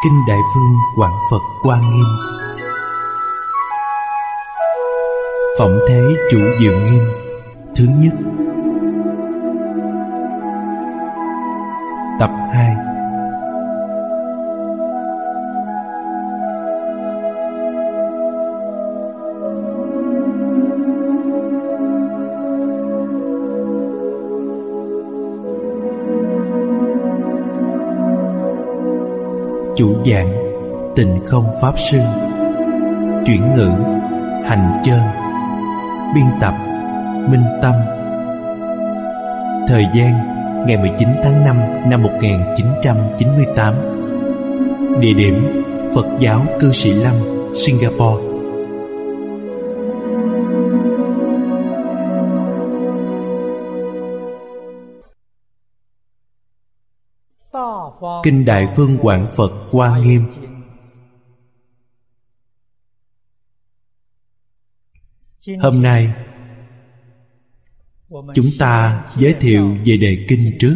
Kinh Đại Vương Quảng Phật Hoa Nghiêm. Phỏng thế Chủ Diệu Nghiêm thứ nhất. Tập 2. Chủ giảng Tịnh Không Pháp Sư. Chuyển ngữ Hành Chơn. Biên tập Minh Tâm. Thời gian ngày 19 tháng 5 năm 1998. Địa điểm Phật giáo Cư Sĩ Lâm, Singapore. Kinh Đại Vương Quảng Phật Hoa Nghiêm. Hôm nay chúng ta giới thiệu về đề kinh trước.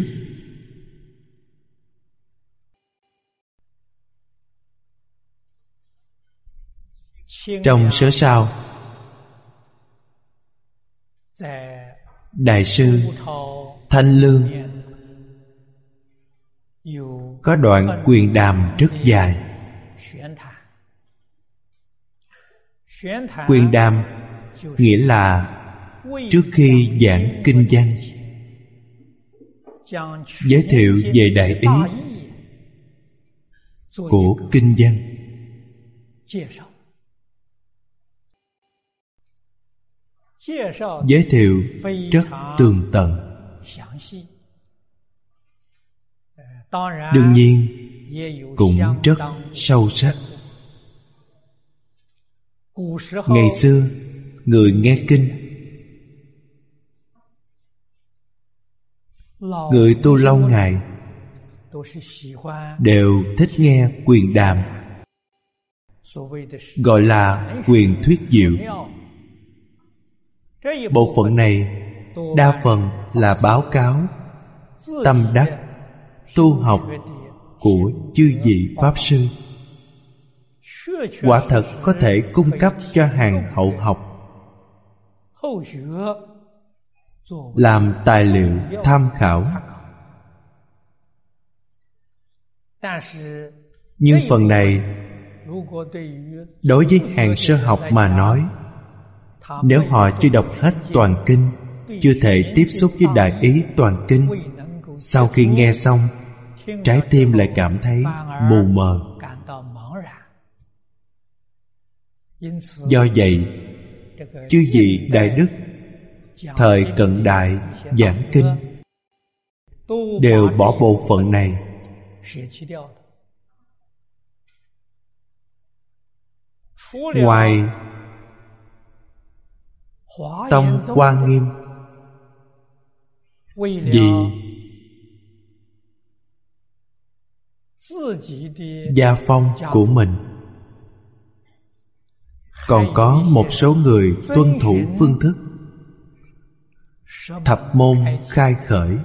Trong sớ sau, Đại sư Thanh Lương có đoạn quyền đàm rất dài. Quyền đàm nghĩa là trước khi giảng kinh văn, giới thiệu về đại ý của kinh văn. Giới thiệu rất tường tận. Đương nhiên cũng rất sâu sắc. Ngày xưa người nghe kinh, người tu lâu ngày đều thích nghe quyền đàm, gọi là quyền thuyết diệu. Bộ phận này đa phần là báo cáo tâm đắc tu học của chư vị Pháp Sư. Quả thật có thể cung cấp cho hàng hậu học làm tài liệu tham khảo. Nhưng phần này đối với hàng sơ học mà nói, nếu họ chưa đọc hết toàn kinh, chưa thể tiếp xúc với đại ý toàn kinh, sau khi nghe xong, trái tim lại cảm thấy mù mờ. Do vậy, chư vị đại đức thời cận đại giảng kinh đều bỏ bộ phận này. Ngoài Tông Hoa Nghiêm vì gia phong của mình, còn có một số người tuân thủ phương thức thập môn khai khởi.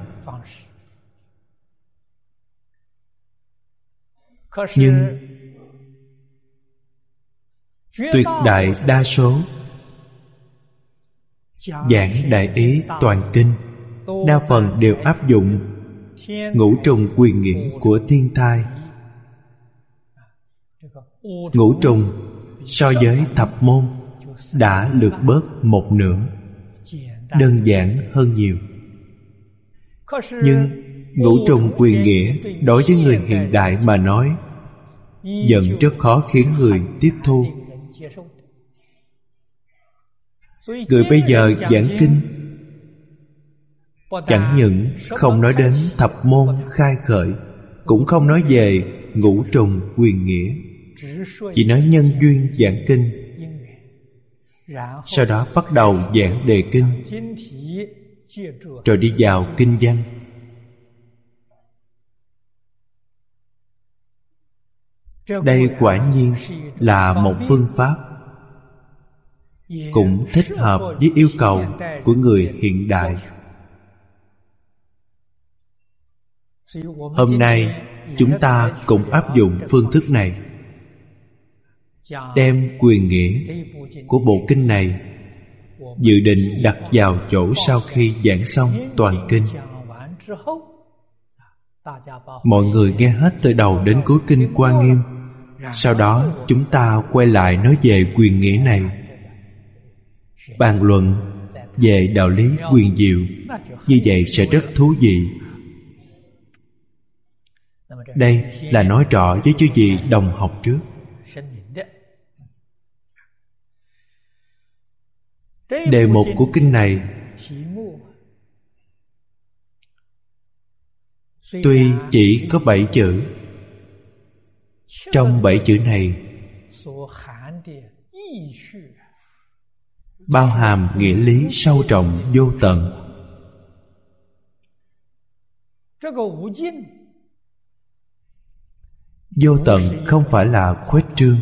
Nhưng tuyệt đại đa số giảng đại ý toàn kinh, đa phần đều áp dụng ngũ trùng quyền nghĩa của thiên thai. Ngũ trùng so với thập môn đã lược bớt một nửa, đơn giản hơn nhiều. Nhưng ngũ trùng quyền nghĩa đối với người hiện đại mà nói vẫn rất khó khiến người tiếp thu. Người bây giờ giảng kinh chẳng những không nói đến thập môn khai khởi, cũng không nói về ngũ trùng quyền nghĩa, chỉ nói nhân duyên giảng kinh. Sau đó bắt đầu giảng đề kinh, rồi đi vào kinh văn. Đây quả nhiên là một phương pháp, cũng thích hợp với yêu cầu của người hiện đại. Hôm nay chúng ta cũng áp dụng phương thức này, đem quyền nghĩa của bộ kinh này dự định đặt vào chỗ sau khi giảng xong toàn kinh. Mọi người nghe hết từ đầu đến cuối kinh Hoa Nghiêm. Sau đó chúng ta quay lại nói về quyền nghĩa này, bàn luận về đạo lý quyền diệu. Như vậy sẽ rất thú vị. Đây là nói rõ với chư vị đồng học trước. Đề mục của kinh này tuy chỉ có 7 chữ, trong 7 chữ này bao hàm nghĩa lý sâu trọng vô tận. Vô tận không phải là khuếch trương,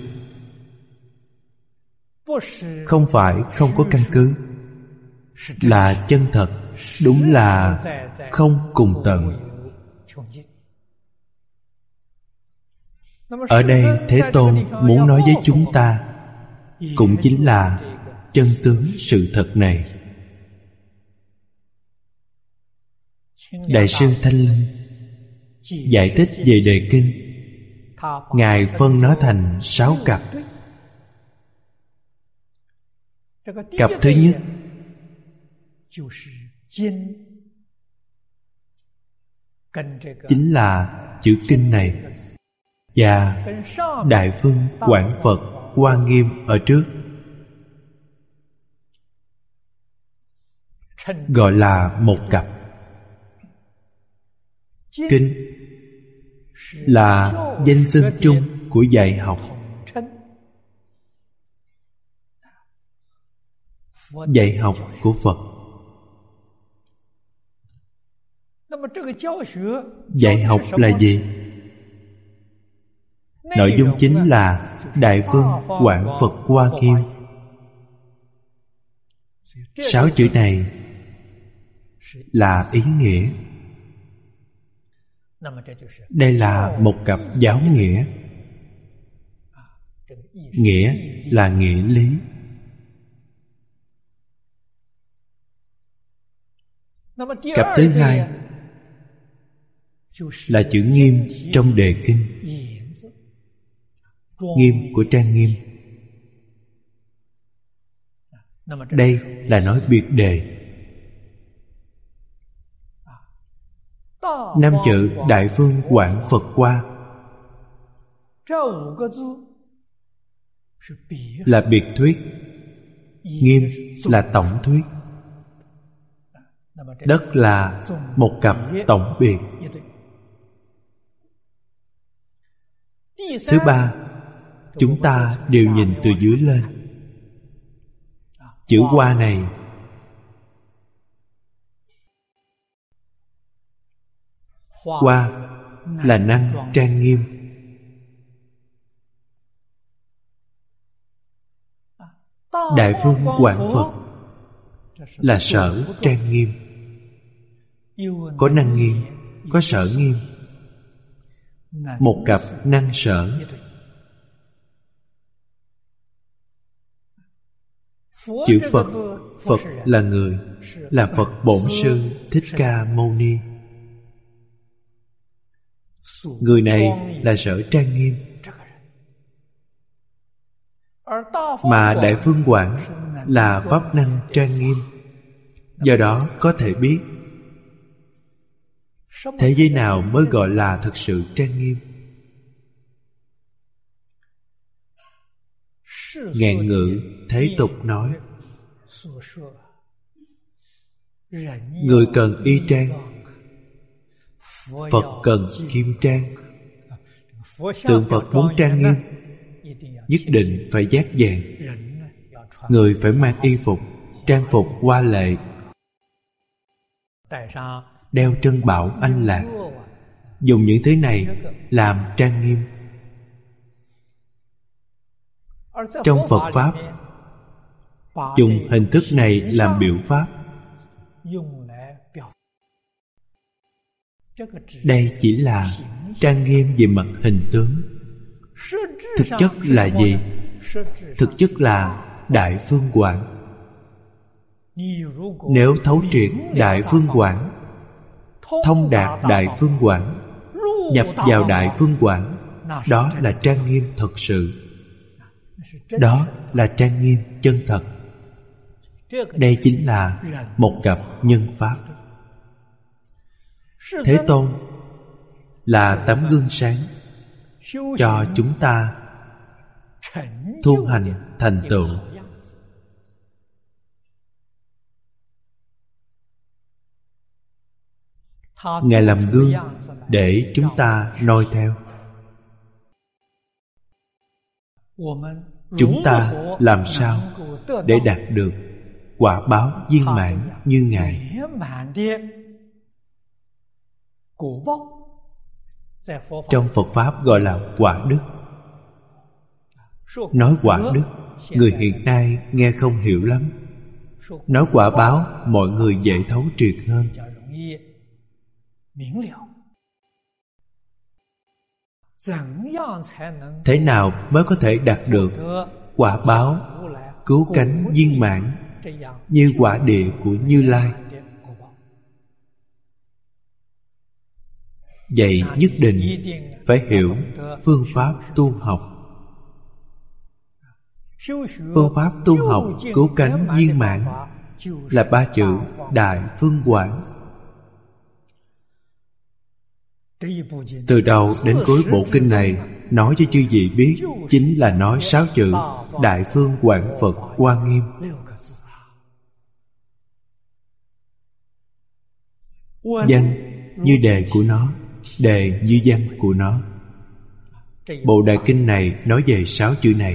không phải không có căn cứ, là chân thật, đúng là không cùng tận. Ở đây Thế Tôn muốn nói với chúng ta cũng chính là chân tướng sự thật này. Đại sư Thanh Linh giải thích về đề kinh, Ngài phân nó thành 6 cặp. Cặp thứ nhất chính là chữ kinh này, và Đại Phương Quảng Phật Hoa Nghiêm ở trước, gọi là một cặp. Kinh là danh xưng chung của dạy học. Dạy học của Phật. Dạy học là gì? Nội dung chính là Đại Phương Quảng Phật Hoa Nghiêm. 6 chữ này là ý nghĩa. Đây là một cặp giáo nghĩa. Nghĩa là nghĩa lý. Cặp thứ hai là chữ nghiêm trong đề kinh. Nghiêm của trang nghiêm. Đây là nói biệt đề. 5 chữ Đại Phương Quảng Phật Hoa là biệt thuyết, nghiêm là tổng thuyết. Đất là một cặp tổng biệt. Thứ ba, chúng ta đều nhìn từ dưới lên. Chữ Hoa này Hoa là năng trang nghiêm. Đại Phương Quảng Phật là sở trang nghiêm. Có năng nghiêm, có sở nghiêm. Một cặp năng sở. Chữ Phật, Phật là người, là Phật Bổn Sư Thích Ca Mâu Ni. Người này là sở trang nghiêm. Mà Đại Phương Quảng là pháp năng trang nghiêm. Do đó có thể biết thế giới nào mới gọi là thực sự trang nghiêm. Ngạn ngữ thế tục nói, người cần y trang, Phật cần kim trang. Tượng Phật muốn trang nghiêm, nhất định phải dát vàng. Người phải mang y phục, trang phục hoa lệ, đeo trân bảo anh lạc. Dùng những thứ này làm trang nghiêm. Trong Phật Pháp, dùng hình thức này làm biểu pháp. Đây chỉ là trang nghiêm về mặt hình tướng. Thực chất là gì? Thực chất là Đại Phương Quảng. Nếu thấu triệt Đại Phương Quảng, thông đạt Đại Phương Quảng, nhập vào Đại Phương Quảng, đó là trang nghiêm thật sự. Đó là trang nghiêm chân thật. Đây chính là một cặp nhân pháp. Thế Tôn là tấm gương sáng cho chúng ta tu hành thành tựu. Ngài làm gương để chúng ta noi theo. Chúng ta làm sao để đạt được quả báo viên mãn như Ngài? Trong Phật Pháp gọi là quả đức. Nói quả đức, người hiện nay nghe không hiểu lắm. Nói quả báo, mọi người dễ thấu triệt hơn. Thế nào mới có thể đạt được quả báo cứu cánh viên mãn như quả địa của Như Lai? Vậy nhất định phải hiểu phương pháp tu học. Phương pháp tu học cứu cánh viên mãn là 3 chữ Đại Phương Quảng. Từ đầu đến cuối bộ kinh này nói cho chư vị biết, chính là nói 6 chữ Đại Phương Quảng Phật Hoa Nghiêm. Danh như đề của nó, đề như danh của nó. Bộ đại kinh này nói về 6 chữ này.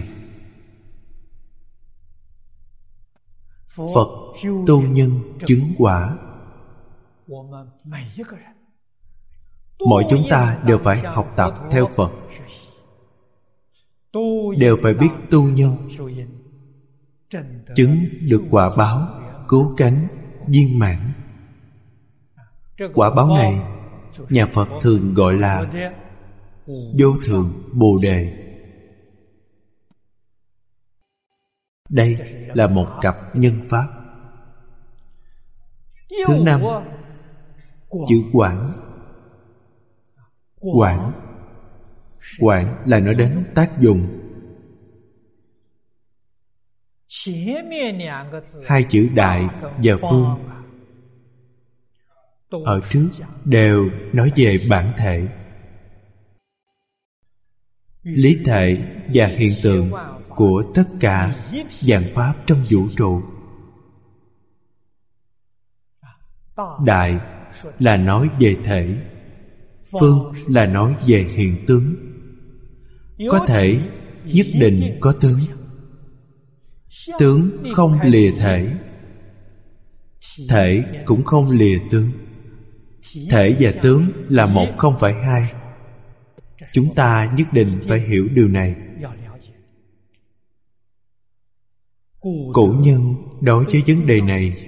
Phật tu nhân chứng quả. Mỗi chúng ta đều phải học tập theo Phật, đều phải biết tu nhân, chứng được quả báo cứu cánh viên mãn. Quả báo này nhà Phật thường gọi là vô thượng Bồ Đề. Đây là một cặp nhân pháp. Thứ 5, chữ quảng. Quảng, quảng là nói đến tác dụng. 2 chữ đại và phương ở trước đều nói về bản thể, lý thể và hiện tượng của tất cả vạn pháp trong vũ trụ. Đại là nói về thể, phương là nói về hiện tướng. Có thể nhất định có tướng, tướng không lìa thể, thể cũng không lìa tướng. Thể và tướng là một không phải hai. Chúng ta nhất định phải hiểu điều này. Cổ nhân đối với vấn đề này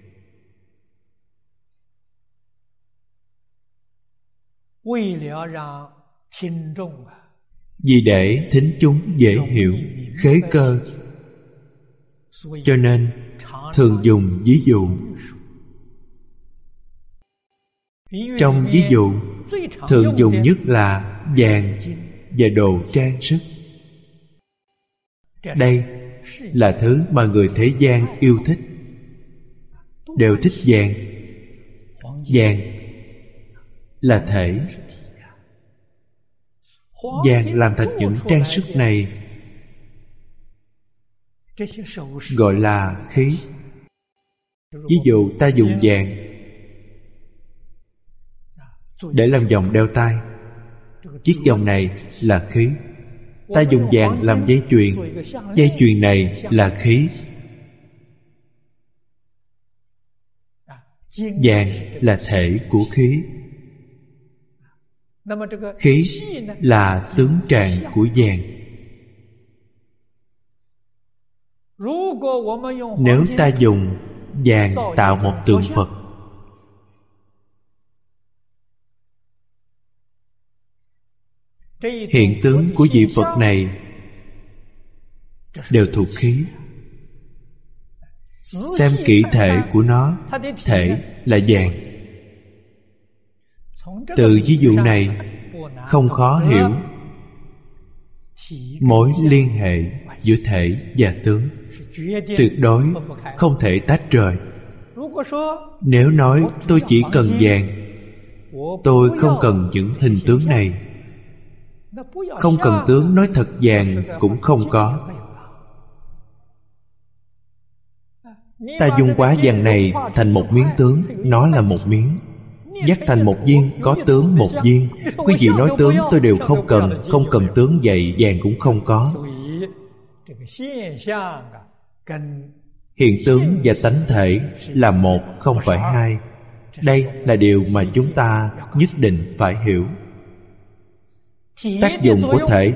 vì để thính chúng dễ hiểu, khế cơ, cho nên thường dùng ví dụ. Trong ví dụ thường dùng nhất là vàng và đồ trang sức. Đây là thứ mà người thế gian yêu thích, đều thích vàng. Vàng là thể. Vàng làm thành những trang sức này gọi là khí. Ví dụ ta dùng vàng để làm vòng đeo tay, chiếc vòng này là khí. Ta dùng vàng làm dây chuyền, dây chuyền này là khí. Vàng là thể của khí. Khí là tướng trạng của vàng. Nếu ta dùng vàng tạo một tượng Phật, Hiện tướng của vị Phật này đều thuộc khí. Xem kỹ thể của nó, thể là vàng. Từ ví dụ này không khó hiểu mối liên hệ giữa thể và tướng, tuyệt đối không thể tách rời. Nếu nói tôi chỉ cần vàng, tôi không cần những hình tướng này, không cần tướng nói thật vàng cũng không có. Ta dung quá vàng này thành một miếng tướng, nó là một miếng. Dắt thành một viên, có tướng một viên. Quý vị nói tướng tôi đều không cần. Không cần tướng vậy vàng cũng không có. Hiện tướng và tánh thể là một, không phải hai. Đây là điều mà chúng ta nhất định phải hiểu. Tác dụng của thể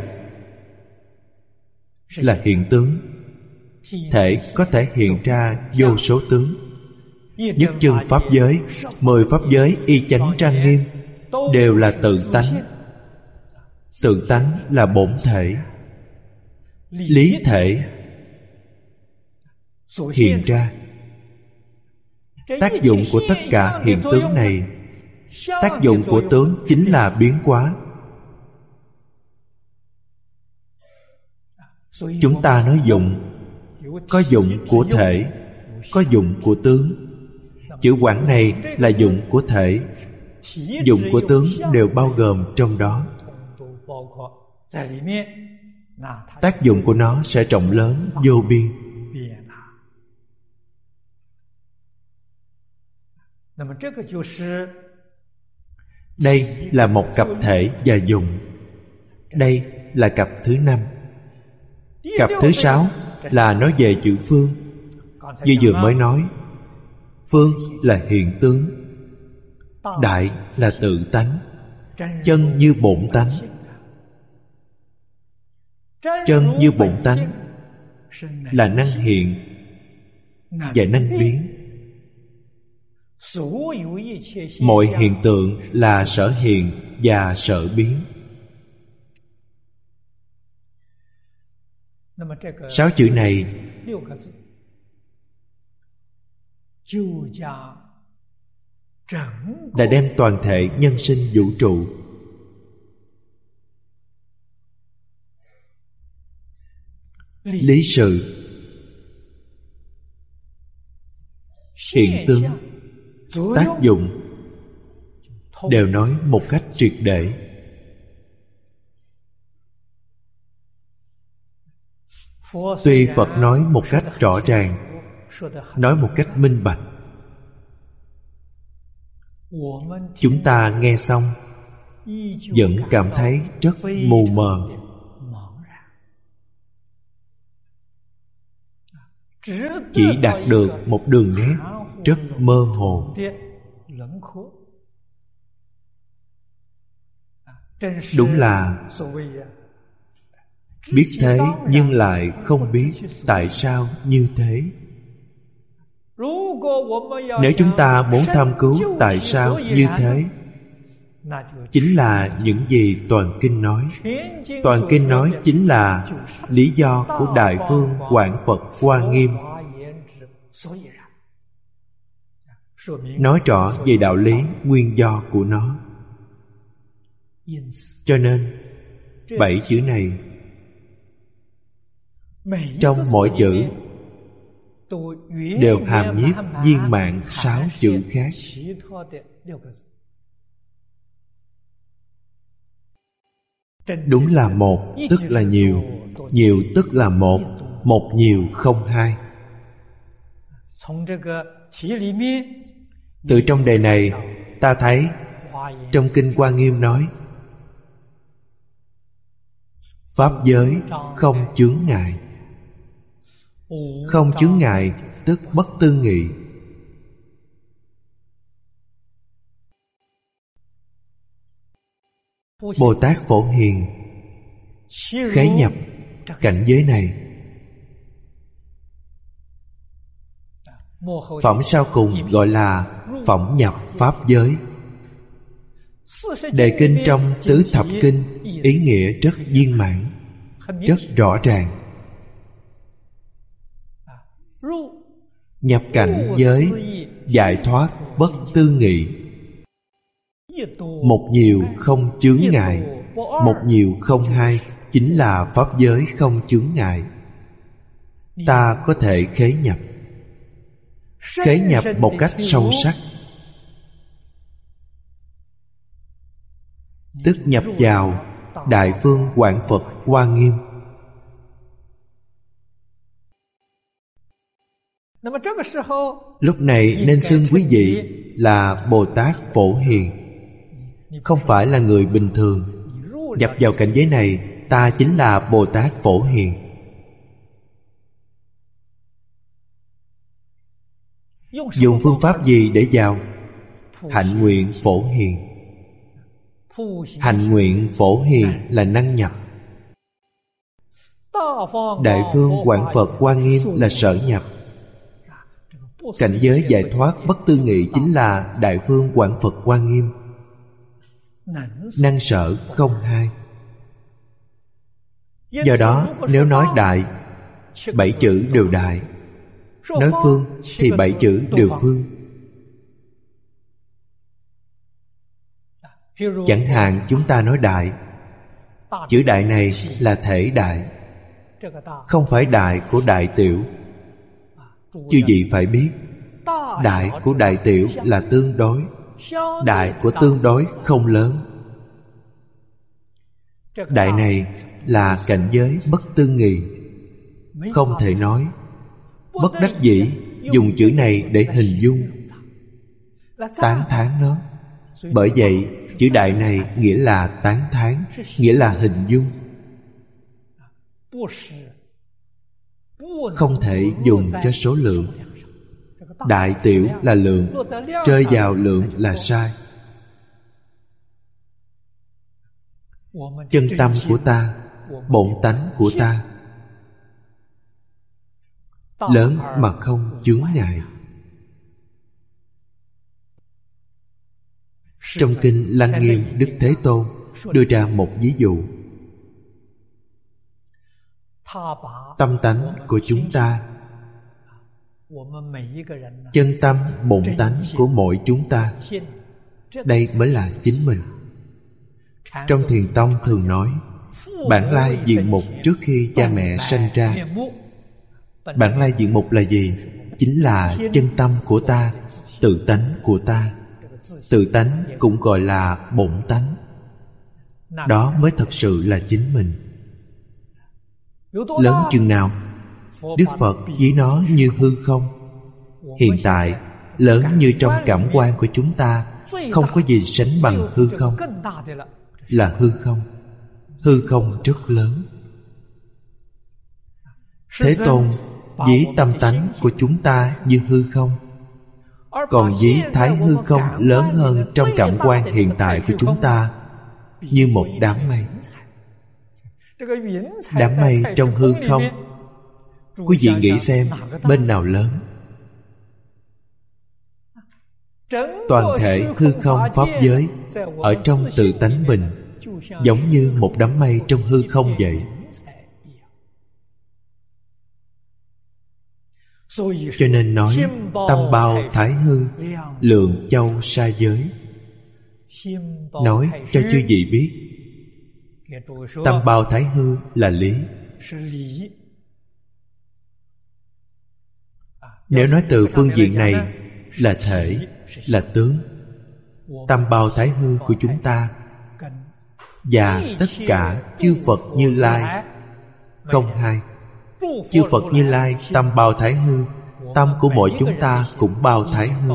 là hiện tướng. Thể có thể hiện ra vô số tướng. Nhất chân pháp giới, 10 pháp giới y chánh trang nghiêm đều là tự tánh. Tự tánh là bổn thể. Lý thể hiện ra. Tác dụng của tất cả hiện tướng này, tác dụng của tướng chính là biến hóa. Chúng ta nói dụng, có dụng của thể, có dụng của tướng. Chữ quảng này là dụng của thể, dụng của tướng đều bao gồm trong đó. Tác dụng của nó sẽ rộng lớn vô biên. Đây là một cặp thể và dụng. Đây là cặp thứ 5. Cặp thứ 6 là nói về chữ phương. Như vừa mới nói, phương là hiện tướng, đại là tự tánh, chân như bổn tánh. Chân như bổn tánh là năng hiện và năng biến. Mọi hiện tượng là sở hiện và sở biến. 6 chữ này đã đem toàn thể nhân sinh vũ trụ lý sự, hiện tướng, tác dụng đều nói một cách triệt để. Tuy Phật nói một cách rõ ràng, nói một cách minh bạch, chúng ta nghe xong vẫn cảm thấy rất mù mờ. Chỉ đạt được một đường nét rất mơ hồ. Đúng là biết thế nhưng lại không biết tại sao như thế. Nếu chúng ta muốn tham cứu tại sao như thế, chính là những gì toàn kinh nói. Toàn kinh nói chính là lý do của Đại Phương Quảng Phật Hoa Nghiêm, nói rõ về đạo lý nguyên do của nó. Cho nên 7 chữ này, trong mỗi chữ đều hàm nhiếp viên mãn 6 chữ khác. Đúng là một tức là nhiều, nhiều tức là một, một nhiều không hai. Từ trong đề này ta thấy trong Kinh Hoa Nghiêm nói pháp giới không chướng ngại. Không chướng ngại tức bất tư nghị. Bồ Tát Phổ Hiền khế nhập cảnh giới này. Phẩm sau cùng gọi là phẩm nhập pháp giới. Đề kinh trong Tứ Thập Kinh ý nghĩa rất viên mãn, rất rõ ràng. Nhập cảnh giới giải thoát bất tư nghị. Một nhiều không chướng ngại, một nhiều không hai, chính là pháp giới không chướng ngại. Ta có thể khế nhập. Khế nhập một cách sâu sắc, tức nhập vào Đại Phương Quảng Phật Hoa Nghiêm. Lúc này nên xưng quý vị là Bồ Tát Phổ Hiền, không phải là người bình thường. Nhập vào cảnh giới này, ta chính là Bồ Tát Phổ Hiền. Dùng phương pháp gì để vào? Hạnh nguyện Phổ Hiền. Hạnh nguyện Phổ Hiền là năng nhập. Đại Phương Quảng Phật Hoa Nghiêm là sở nhập. Cảnh giới giải thoát bất tư nghị chính là Đại Phương Quảng Phật Hoa Nghiêm. Năng sở không hai. Do đó nếu nói đại, 7 chữ đều đại. Nói phương thì 7 chữ đều phương. Chẳng hạn chúng ta nói đại, chữ đại này là thể đại, không phải đại của đại tiểu. Chư vị phải biết, đại của đại tiểu là tương đối, đại của tương đối không lớn. Đại này là cảnh giới bất tư nghị, không thể nói. Bất đắc dĩ dùng chữ này để hình dung, tán thán nó. Bởi vậy chữ đại này nghĩa là tán thán, nghĩa là hình dung, không thể dùng cho số lượng. Đại tiểu là lượng, rơi vào lượng là sai. Chân tâm của ta, bổn tánh của ta lớn mà không chướng ngại. Trong kinh Lăng Nghiêm, Đức Thế Tôn đưa ra một ví dụ. Tâm tánh của chúng ta, chân tâm bổn tánh của mỗi chúng ta, đây mới là chính mình. Trong Thiền Tông thường nói, bản lai diện mục trước khi cha mẹ sanh ra. Bản lai diện mục là gì? Chính là chân tâm của ta, tự tánh của ta. Tự tánh cũng gọi là bổn tánh. Đó mới thật sự là chính mình. Lớn chừng nào? Đức Phật ví nó như hư không. Hiện tại lớn như trong cảm quan của chúng ta, không có gì sánh bằng hư không. Là hư không. Hư không rất lớn. Thế Tôn ví tâm tánh của chúng ta như hư không, còn ví thái hư không lớn hơn trong cảm quan hiện tại của chúng ta như một đám mây. Đám mây trong hư không, quý vị nghĩ xem bên nào lớn? Toàn thể hư không pháp giới ở trong tự tánh mình giống như một đám mây trong hư không vậy. Cho nên nói tâm bao thái hư, lượng châu sa giới. Nói cho chư vị biết, tâm bao thái hư là lý. Nếu nói từ phương diện này là thể, là tướng. Tâm bao thái hư của chúng ta và tất cả chư Phật Như Lai không hai. Chư Phật Như Lai tâm bao thái hư, tâm của mỗi chúng ta cũng bao thái hư.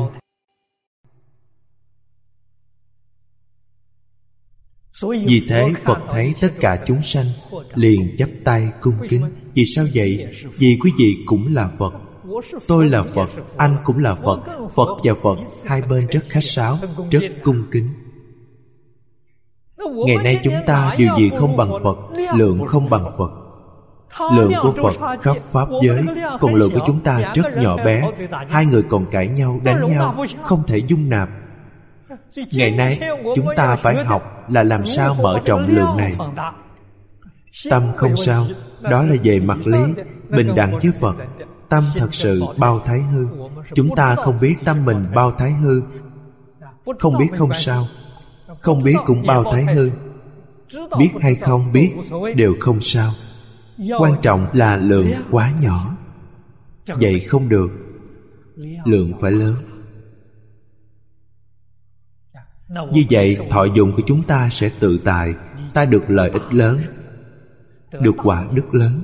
Vì thế Phật thấy tất cả chúng sanh liền chắp tay cung kính. Vì sao vậy? Vì quý vị cũng là Phật, tôi là Phật, anh cũng là Phật. Phật và Phật hai bên rất khách sáo, rất cung kính. Ngày nay chúng ta điều gì không bằng Phật? Lượng không bằng Phật. Lượng của Phật khắp pháp giới, còn lượng của chúng ta rất nhỏ bé. Hai người còn cãi nhau, đánh nhau, không thể dung nạp. Ngày nay chúng ta phải học là làm sao mở rộng lượng này. Tâm không sao, đó là về mặt lý, bình đẳng với Phật. Tâm thật sự bao thái hư. Chúng ta không biết tâm mình bao thái hư. Không biết không sao, không biết cũng bao thái hư. Biết hay không biết đều không sao. Quan trọng là lượng quá nhỏ. Vậy không được, lượng phải lớn. Như vậy thọ dụng của chúng ta sẽ tự tại. Ta được lợi ích lớn, được quả đức lớn.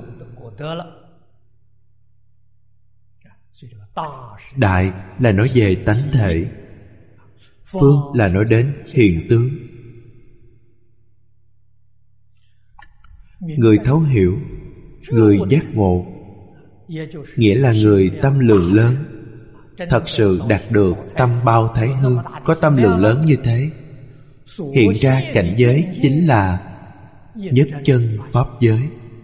Đại là nói về tánh thể, phương là nói đến hiện tướng. Người thấu hiểu, người giác ngộ, nghĩa là người tâm lượng lớn, thật sự đạt được tâm bao thái hư. Có tâm lượng lớn như thế, hiện ra cảnh giới chính là nhất chân pháp giới.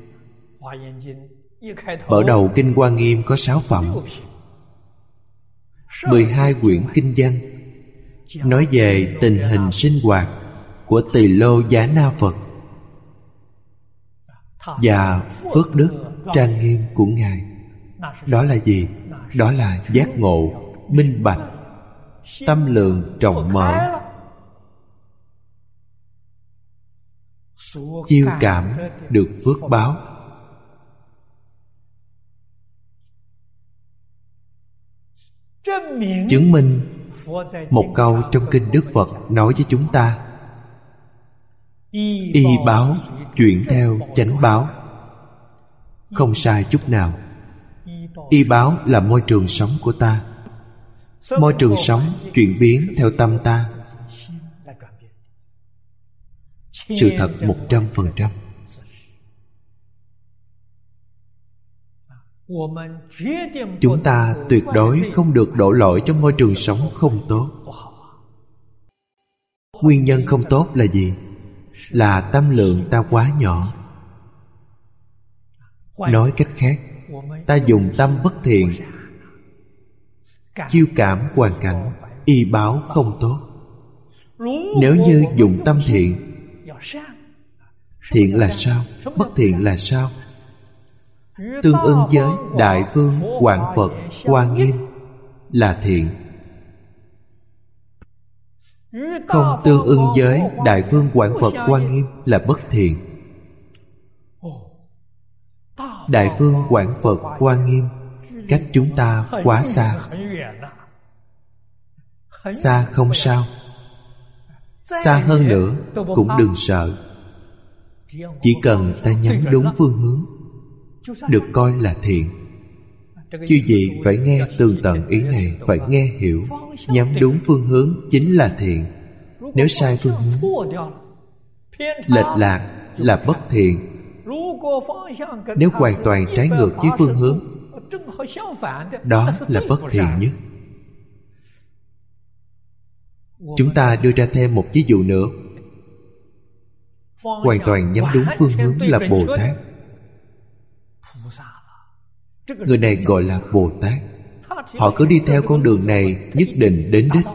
Mở đầu Kinh Hoa Nghiêm có 6 phẩm, 12 quyển kinh văn nói về tình hình sinh hoạt của Tỳ Lô Giá Na Phật và phước đức trang nghiêm của Ngài. Đó là gì? Đó là giác ngộ, minh bạch, tâm lượng rộng mở, chiêu cảm được phước báo. Chứng minh một câu trong kinh Đức Phật nói với chúng ta: y báo chuyển theo chánh báo. Không sai chút nào. Y báo là môi trường sống của ta. Môi trường sống chuyển biến theo tâm ta. Sự thật 100%. Chúng ta tuyệt đối không được đổ lỗi cho môi trường sống không tốt. Nguyên nhân không tốt là gì? Là tâm lượng ta quá nhỏ. Nói cách khác, ta dùng tâm bất thiện, chiêu cảm hoàn cảnh, y báo không tốt. Nếu như dùng tâm thiện, thiện là sao? Bất thiện là sao? Tương ưng với Đại Vương Quảng Phật Hoa Nghiêm là thiện. Không tương ưng với Đại Vương Quảng Phật Hoa Nghiêm là bất thiện. Đại Vương Quảng Phật Hoa Nghiêm cách chúng ta quá xa. Xa không sao, xa hơn nữa cũng đừng sợ. Chỉ cần ta nhắm đúng phương hướng, được coi là thiện. Chư vị phải nghe tường tận ý này, phải nghe hiểu. Nhắm đúng phương hướng chính là thiện. Nếu sai phương hướng, lệch lạc là bất thiện. Nếu hoàn toàn trái ngược với phương hướng, đó là bất thiện nhất. Chúng ta đưa ra thêm một ví dụ nữa. Hoàn toàn nhắm đúng phương hướng là Bồ Tát. Người này gọi là Bồ Tát. Họ cứ đi theo con đường này nhất định đến đích.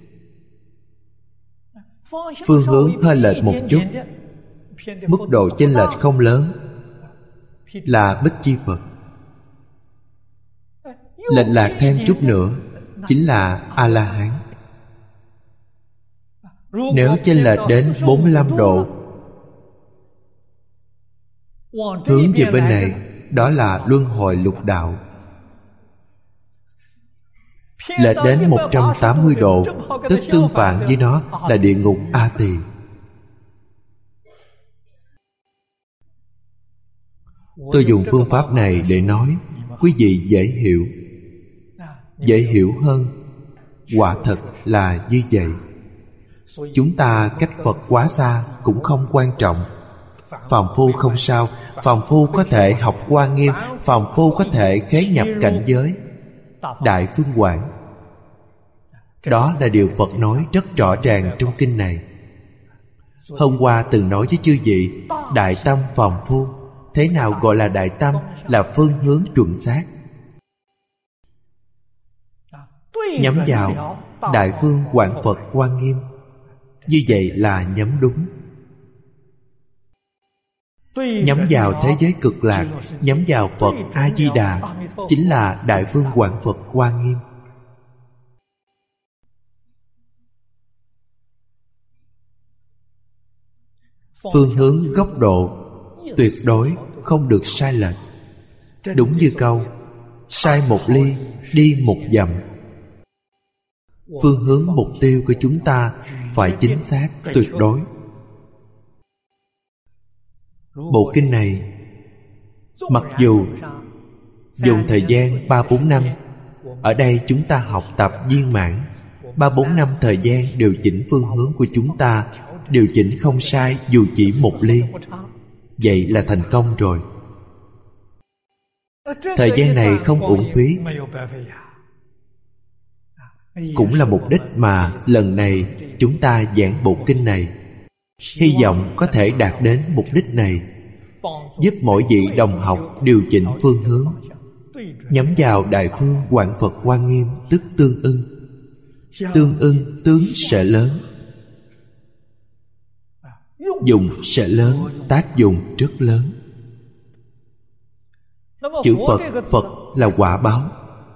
Phương hướng hơi lệch một chút, mức độ chênh lệch không lớn, là Bích Chi Phật. Lệch lạc thêm chút nữa chính là A-la-hán. Nếu chênh lệch đến 45 độ, hướng về bên này, đó là luân hồi lục đạo. Lệch đến 180 độ, tức tương phản với nó là địa ngục A Tỳ. Tôi dùng phương pháp này để nói quý vị dễ hiểu. Dễ hiểu hơn. Quả thật là như vậy. Chúng ta cách Phật quá xa cũng không quan trọng. Phàm phu không sao. Phàm phu có thể học Hoa Nghiêm. Phàm phu có thể khế nhập cảnh giới Đại Phương Quảng. Đó là điều Phật nói rất rõ ràng trong kinh này. Hôm qua từng nói với chư vị, đại tâm phàm phu. Thế nào gọi là đại tâm? Là phương hướng chuẩn xác. nhắm vào Đại Vương Quảng Phật Quan Nghiêm. Như vậy là nhắm đúng. Nhắm vào thế giới cực lạc, nhắm vào Phật A-di-đà, chính là Đại Vương Quảng Phật Quan Nghiêm. Phương hướng góc độ tuyệt đối không được sai lệch. Đúng như câu sai một ly đi một dặm. Phương hướng mục tiêu của chúng ta phải chính xác tuyệt đối. Bộ kinh này mặc dù dùng thời gian 3-4 năm, ở đây chúng ta học tập viên mãn. 3-4 năm thời gian điều chỉnh phương hướng của chúng ta, điều chỉnh không sai dù chỉ một ly, vậy là thành công rồi. Thời gian này không uổng phí, cũng là mục đích mà lần này chúng ta giảng bộ kinh này. Hy vọng có thể đạt đến mục đích này, giúp mỗi vị đồng học điều chỉnh phương hướng, nhắm vào Đại Vương Quảng Phật Quan Nghiêm, tức tương ưng. Tương ưng tướng sẽ lớn, dùng sẽ lớn, tác dụng rất lớn. Chữ Phật, Phật là quả báo.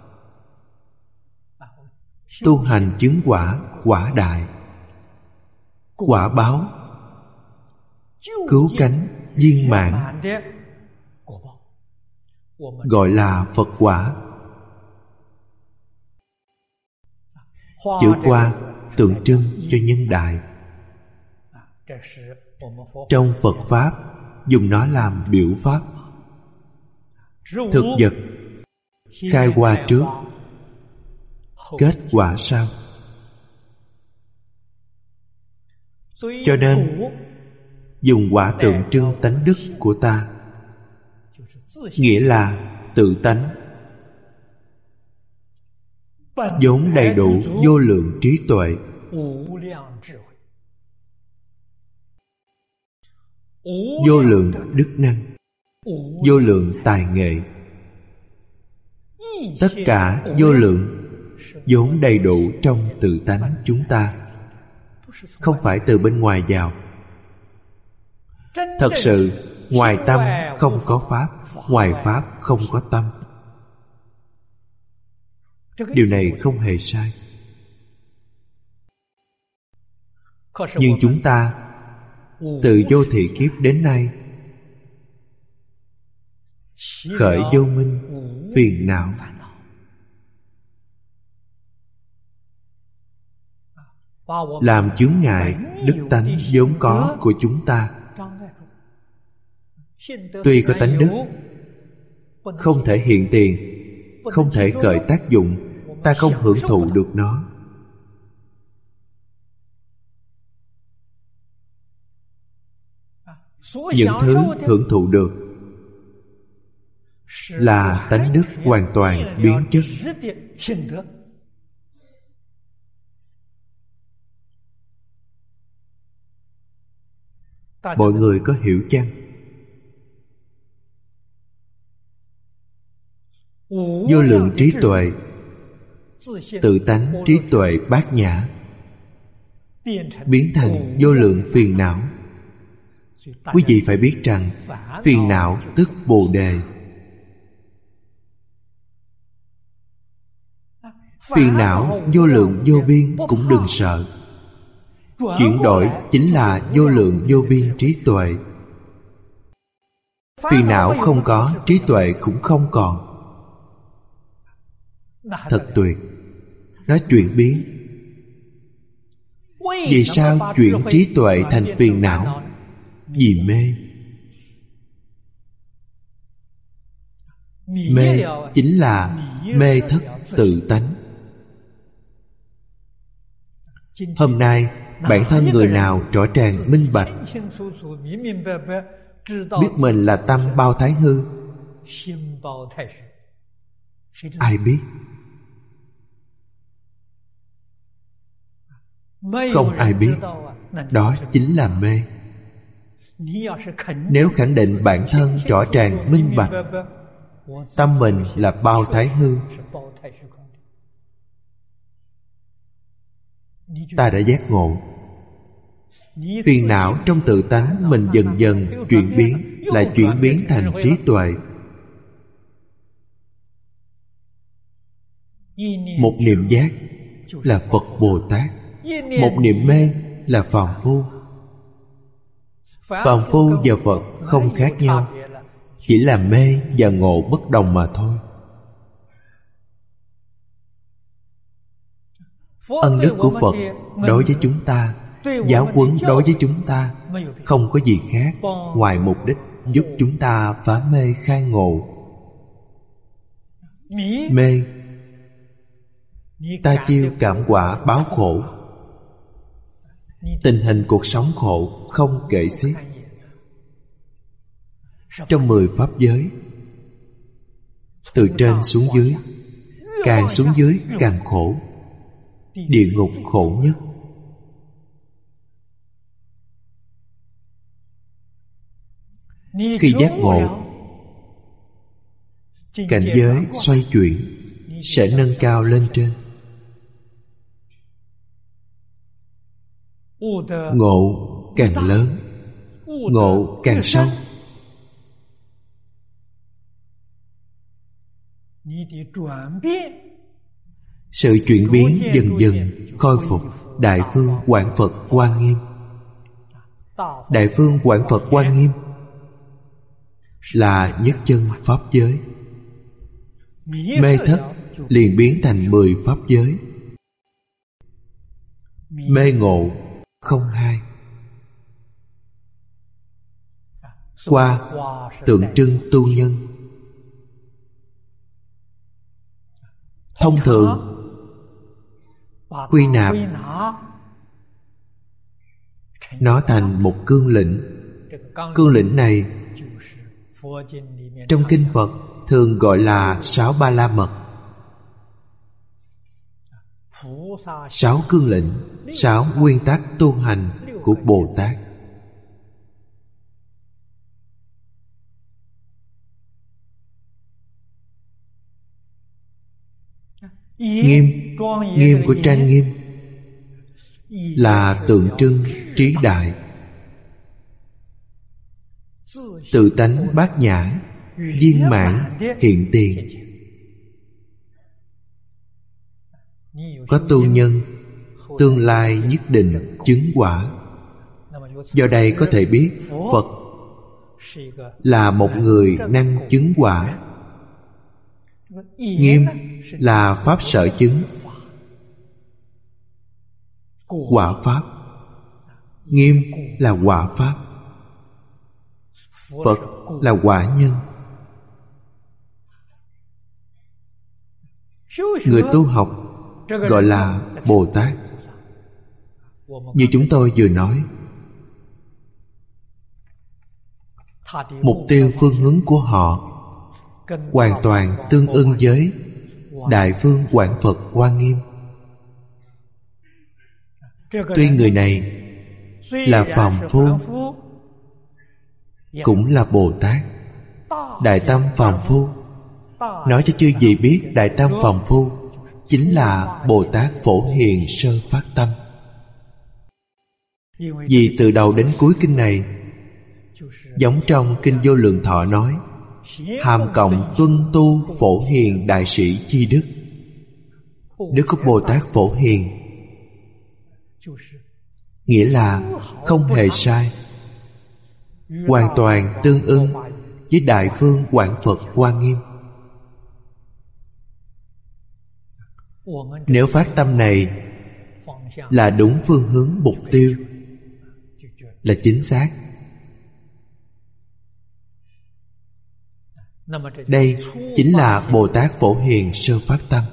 Tu hành chứng quả, quả đại. Quả báo cứu cánh viên mãn, gọi là Phật quả. Chữ Hoa tượng trưng cho nhân đại. Trong Phật Pháp dùng nó làm biểu pháp. Thực vật khai hoa trước, kết quả sau. Cho nên dùng quả tượng trưng tánh đức của ta, nghĩa là tự tánh, vốn đầy đủ vô lượng trí tuệ, vô lượng đức năng, vô lượng tài nghệ. Tất cả vô lượng vốn đầy đủ trong tự tánh chúng ta, không phải từ bên ngoài vào. Thật sự ngoài tâm không có pháp, ngoài pháp không có tâm. Điều này không hề sai. Nhưng chúng ta từ vô thị kiếp đến nay khởi vô minh phiền não, làm chướng ngại đức tánh vốn có của chúng ta. Tuy có tánh đức, không thể hiện tiền, không thể khởi tác dụng, ta không hưởng thụ được nó. Những thứ hưởng thụ được là tánh đức hoàn toàn biến chất. Mọi người có hiểu chăng? Vô lượng trí tuệ, tự tánh trí tuệ bát nhã, biến thành vô lượng phiền não. Quý vị phải biết rằng phiền não tức Bồ Đề. Phiền não vô lượng vô biên cũng đừng sợ. Chuyển đổi chính là vô lượng vô biên trí tuệ. Phiền não không có, trí tuệ cũng không còn. Thật tuyệt. Nó chuyển biến. Vì sao chuyển trí tuệ thành phiền não? Vì mê. Mê chính là mê thất tự tánh. Hôm nay bản thân người nào rõ ràng minh bạch, biết mình là tâm bao thái hư? Ai biết? Không ai biết. Đó chính là mê. Nếu khẳng định bản thân rõ ràng minh bạch, tâm mình là bao thái hư, ta đã giác ngộ. Phiền não trong tự tánh mình dần dần chuyển biến, lại chuyển biến thành trí tuệ. Một niệm giác là Phật Bồ Tát, một niệm mê là phàm phu. Phàm phu và Phật không khác nhau, chỉ là mê và ngộ bất đồng mà thôi. Ân đức của Phật đối với chúng ta, giáo huấn đối với chúng ta không có gì khác ngoài mục đích giúp chúng ta phá mê khai ngộ. Mê, ta chiêu cảm quả báo khổ. Tình hình cuộc sống khổ không kể xiết. Trong 10 pháp giới, từ trên xuống dưới, càng xuống dưới càng khổ. Địa ngục khổ nhất. Khi giác ngộ, cảnh giới xoay chuyển, sẽ nâng cao lên trên. Ngộ càng lớn, ngộ càng sâu. Sự chuyển biến dần dần khôi phục Đại Phương Quảng Phật Quan Nghiêm. Đại Phương Quảng Phật Quan Nghiêm là nhất chân pháp giới. Mê thất liền biến thành 10 pháp giới. Mê ngộ không hai. Qua tượng trưng tu nhân. Thông thường quy nạp nó thành một cương lĩnh. Cương lĩnh này trong kinh Phật thường gọi là 6 Ba La Mật. 6 cương lĩnh, 6 nguyên tắc tu hành của Bồ Tát. Nghiêm, nghiêm của trang nghiêm là tượng trưng trí đại. Tự tánh bát nhã, viên mãn hiện tiền. Có tu nhân, tương lai nhất định chứng quả. Do đây có thể biết Phật là một người năng chứng quả. Nghiêm là pháp sở chứng, quả pháp. Nghiêm là quả pháp, Phật là quả nhân. Người tu học gọi là Bồ Tát. Như chúng tôi vừa nói, mục tiêu phương hướng của họ hoàn toàn tương ưng với Đại Phương Quảng Phật Quan Nghiêm. Tuy người này là phàm phu, cũng là Bồ Tát. Đại Tâm phàm phu, nói cho chư vị biết Đại Tâm phàm phu chính là Bồ Tát Phổ Hiền sơ phát tâm. Vì từ đầu đến cuối kinh này, giống trong kinh Vô Lượng Thọ nói, hàm cộng tuân tu Phổ Hiền đại sĩ chi đức. Đức của Bồ Tát Phổ Hiền nghĩa là không hề sai, hoàn toàn tương ưng với Đại Phương Quảng Phật Quan Nghiêm. Nếu phát tâm này là đúng phương hướng mục tiêu, là chính xác. Đây chính là Bồ Tát Phổ Hiền sơ phát tâm.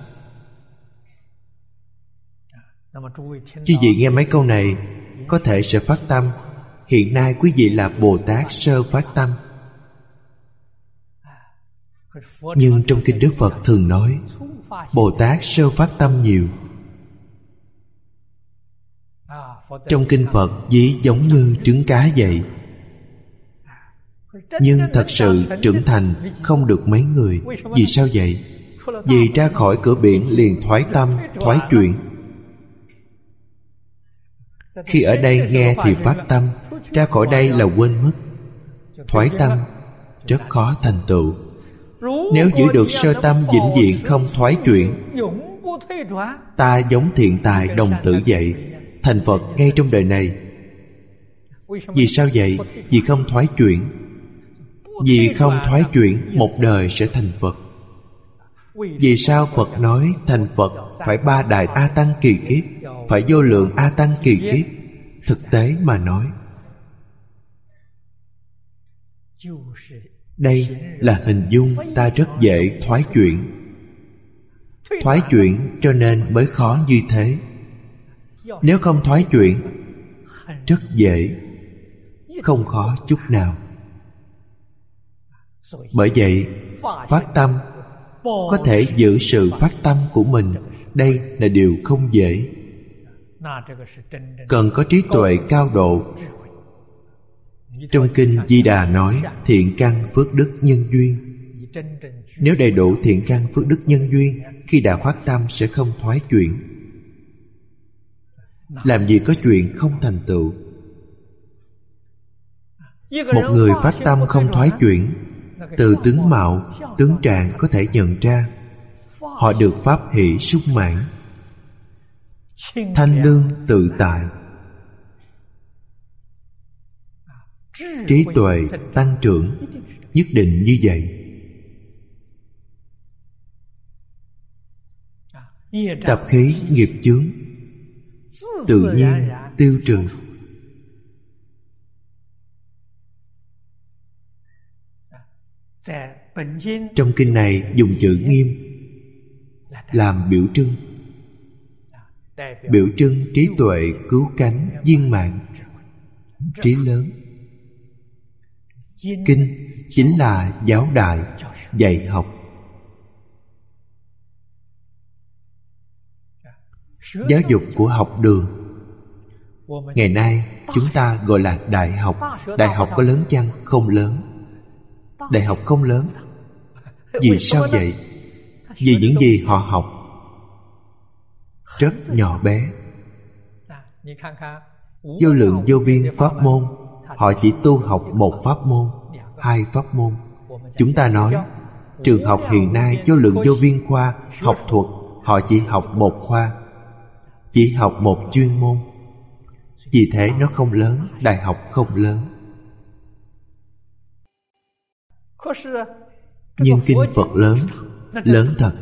Chư vị nghe mấy câu này có thể sẽ phát tâm, hiện nay quý vị là Bồ Tát sơ phát tâm. Nhưng trong kinh Đức Phật thường nói Bồ Tát sơ phát tâm nhiều. Trong kinh Phật ví giống như trứng cá vậy. Nhưng thật sự trưởng thành không được mấy người. Vì sao vậy? Vì ra khỏi cửa biển liền thoái tâm, thoái chuyển. Khi ở đây nghe thì phát tâm, ra khỏi đây là quên mất. Thoái tâm rất khó thành tựu. Nếu giữ được sơ tâm vĩnh viễn không thoái chuyển, ta giống thiện tài đồng tử vậy, thành Phật ngay trong đời này. Vì sao vậy? Vì không thoái chuyển. Vì không thoái chuyển, một đời sẽ thành Phật. Vì sao Phật nói thành Phật phải 3 đại A Tăng kỳ kiếp, phải vô lượng A Tăng kỳ kiếp? Thực tế mà nói, đây là hình dung ta rất dễ thoái chuyển. Thoái chuyển cho nên mới khó như thế. Nếu không thoái chuyển, rất dễ, không khó chút nào. Bởi vậy, phát tâm, có thể giữ sự phát tâm của mình, đây là điều không dễ. Cần có trí tuệ cao độ. Trong kinh Di Đà nói thiện căn phước đức nhân duyên. Nếu đầy đủ thiện căn phước đức nhân duyên, khi đã phát tâm sẽ không thoái chuyển. Làm gì có chuyện không thành tựu. Một người phát tâm không thoái chuyển, từ tướng mạo, tướng trạng có thể nhận ra họ được pháp hỷ sung mãn, thanh lương tự tại, trí tuệ tăng trưởng, nhất định như vậy. Tập khí nghiệp chướng tự nhiên tiêu trừ. Trong kinh này dùng chữ nghiêm làm biểu trưng, biểu trưng trí tuệ cứu cánh viên mãn, trí lớn. Kinh chính là giáo đại, dạy học. Giáo dục của học đường, ngày nay chúng ta gọi là đại học. Đại học có lớn chăng? Không lớn. Đại học không lớn. Vì sao vậy? Vì những gì họ học rất nhỏ bé. Vô lượng vô biên pháp môn, họ chỉ tu học 1 pháp môn, 2 pháp môn. Chúng ta nói trường học hiện nay vô lượng vô biên khoa, học thuật họ chỉ học 1 khoa, chỉ học 1 chuyên môn. Vì thế nó không lớn, đại học không lớn. Nhưng kinh Phật lớn, lớn thật.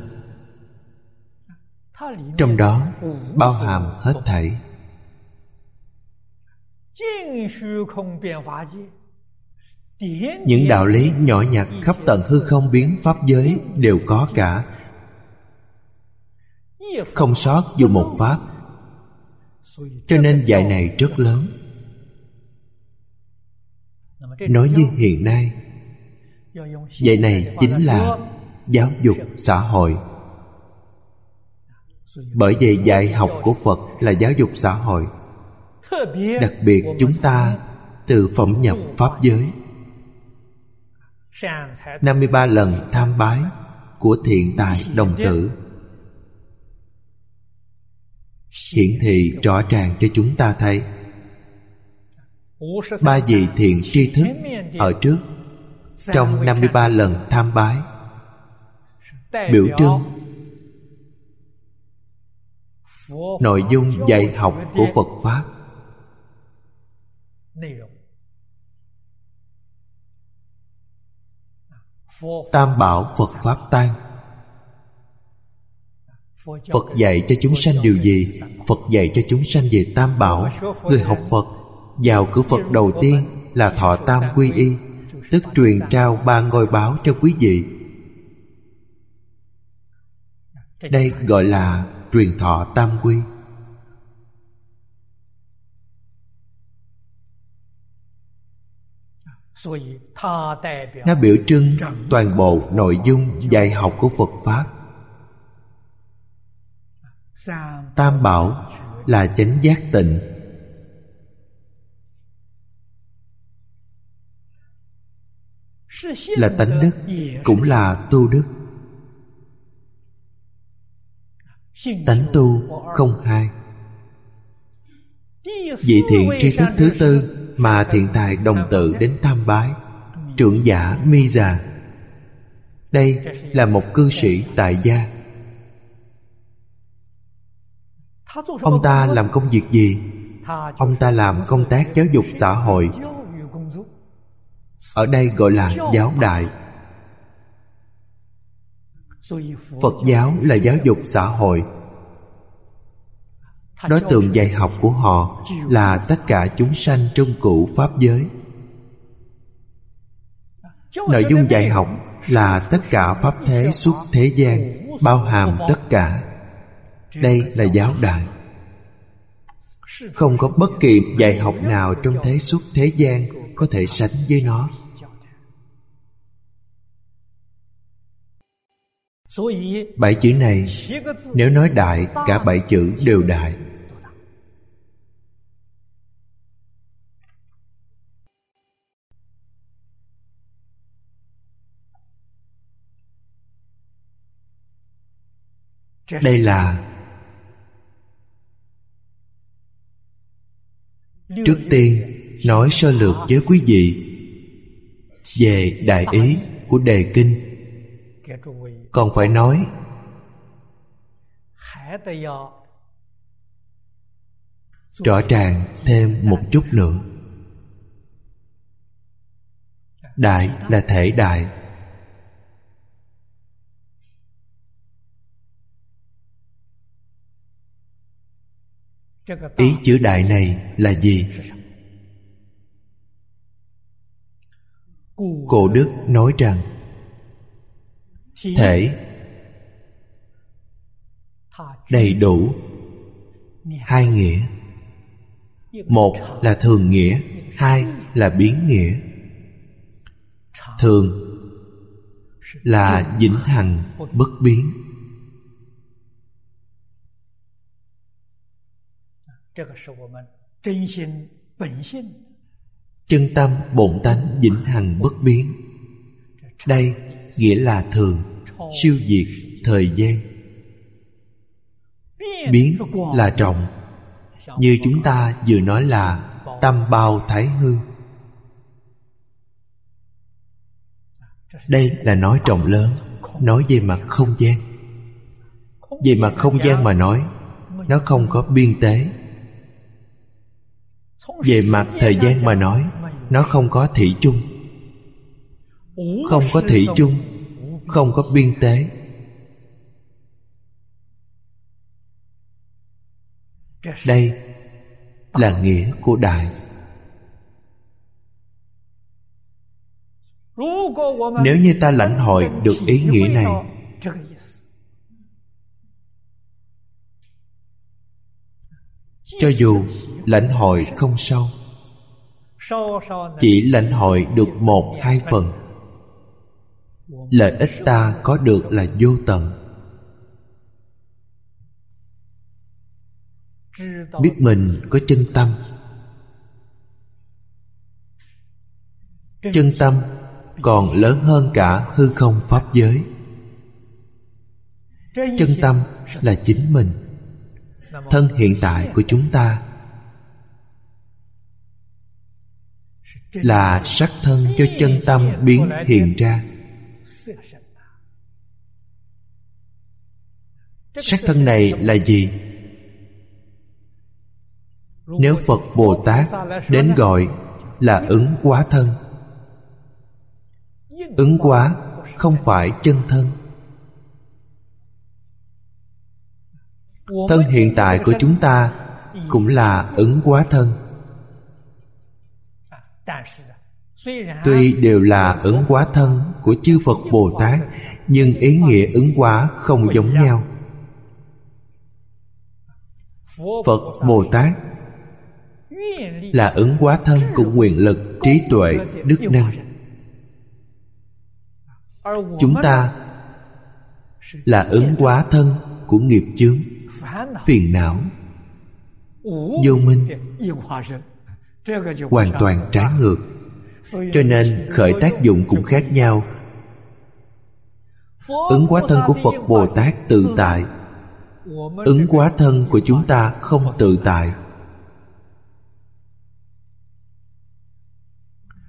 Trong đó bao hàm hết thảy. Những đạo lý nhỏ nhặt khắp tận hư không biến pháp giới đều có cả, không sót dù một pháp. Cho nên dạy này rất lớn. Nói như hiện nay, dạy này chính là giáo dục xã hội. Bởi vậy dạy học của Phật là giáo dục xã hội. Đặc biệt chúng ta từ phẩm nhập pháp giới, 53 lần tham bái của thiện tài đồng tử hiển thị rõ ràng cho chúng ta thấy 3 vị thiện tri thức ở trước trong 53 lần tham bái biểu trưng nội dung dạy học của Phật Pháp. Tam bảo Phật Pháp tăng. Phật dạy cho chúng sanh điều gì? Phật dạy cho chúng sanh về Tam bảo. Người học Phật vào cửa Phật đầu tiên là thọ tam quy y, tức truyền trao 3 ngôi báo cho quý vị. Đây gọi là truyền thọ tam quy. Nó biểu trưng toàn bộ nội dung dạy học của Phật Pháp. Tam bảo là chánh giác tịnh, là tánh đức, cũng là tu đức. Tánh tu không hai. Vị thiện tri thức thứ tư mà thiện tài đồng tự đến tham bái, trưởng giả Mi Già. Đây là một cư sĩ tại gia. Ông ta làm công việc gì? Ông ta làm công tác giáo dục xã hội. Ở đây gọi là giáo đại. Phật giáo là giáo dục xã hội. Đối tượng dạy học của họ là tất cả chúng sanh trong cửu pháp giới. Nội dung dạy học là tất cả pháp thế suốt thế gian, bao hàm tất cả. Đây là giáo đại. Không có bất kỳ dạy học nào trong thế suốt thế gian có thể sánh với nó. Bảy chữ này, nếu nói đại, cả bảy chữ đều đại. Đây là trước tiên nói sơ lược với quý vị về đại ý của đề kinh. Còn phải nói rõ ràng thêm một chút nữa. Đại là thể đại. Ý chữ đại này là gì? Cổ đức nói rằng thể đầy đủ hai nghĩa. Một là thường nghĩa, hai là biến nghĩa. Thường là vĩnh hằng bất biến. Chân tâm bổn tánh vĩnh hằng bất biến. Đây nghĩa là thường, siêu diệt thời gian. Biến là trọng. Như chúng ta vừa nói là tam bao thái hư. Đây là nói trọng lớn, nói về mặt không gian. Về mặt không gian mà nói, nó không có biên tế. Về mặt thời gian mà nói, nó không có thủy chung. Không có thủy chung, không có biên tế. Đây là nghĩa của đại. Nếu như ta lãnh hội được ý nghĩa này, cho dù lãnh hội không sâu, chỉ lãnh hội được 1-2 phần, lợi ích ta có được là vô tận. Biết mình có chân tâm. Chân tâm còn lớn hơn cả hư không pháp giới. Chân tâm là chính mình. Thân hiện tại của chúng ta là sắc thân cho chân tâm biến hiện ra. Sắc thân này là gì? Nếu Phật Bồ Tát đến gọi là ứng hóa thân. Ứng hóa không phải chân thân. Thân hiện tại của chúng ta cũng là ứng hóa thân. Tuy đều là ứng hóa thân của chư Phật Bồ Tát, nhưng ý nghĩa ứng hóa không giống nhau. Phật Bồ Tát là ứng hóa thân của nguyện lực, trí tuệ, đức năng. Chúng ta là ứng hóa thân của nghiệp chướng, phiền não, vô minh, hoàn toàn trái ngược. Cho nên khởi tác dụng cũng khác nhau. Ứng hóa thân của Phật Bồ Tát tự tại, ứng hóa thân của chúng ta không tự tại.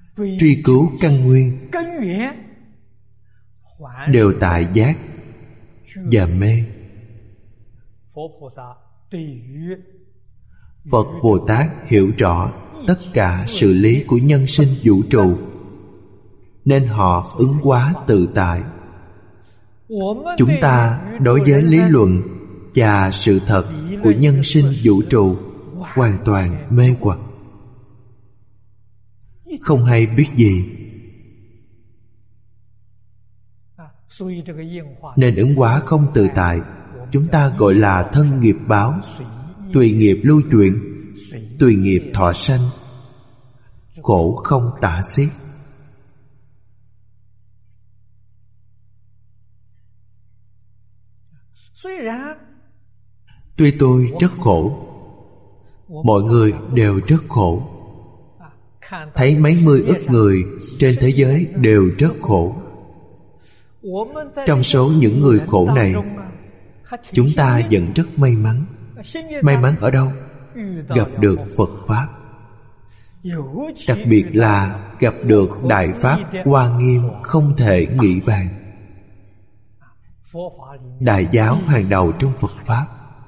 truy cứu căn nguyên, đều tại giác và mê. Phật Bồ Tát hiểu rõ tất cả sự lý của nhân sinh vũ trụ, nên họ ứng hóa tự tại. Chúng ta đối với lý luận và sự thật của nhân sinh vũ trụ hoàn toàn mê hoặc, không hay biết gì. Nên ứng hóa không tự tại, chúng ta gọi là thân nghiệp báo, tùy nghiệp lưu chuyển, tùy nghiệp thọ sanh, khổ không tả xiết. Tuy tôi rất khổ, mọi người đều rất khổ, thấy mấy mươi ức người trên thế giới đều rất khổ. Trong số những người khổ này, chúng ta vẫn rất may mắn. May mắn ở đâu? Gặp được Phật Pháp. Đặc biệt là gặp được Đại Pháp Hoa Nghiêm không thể nghĩ bàn, đại giáo hàng đầu trong Phật Pháp.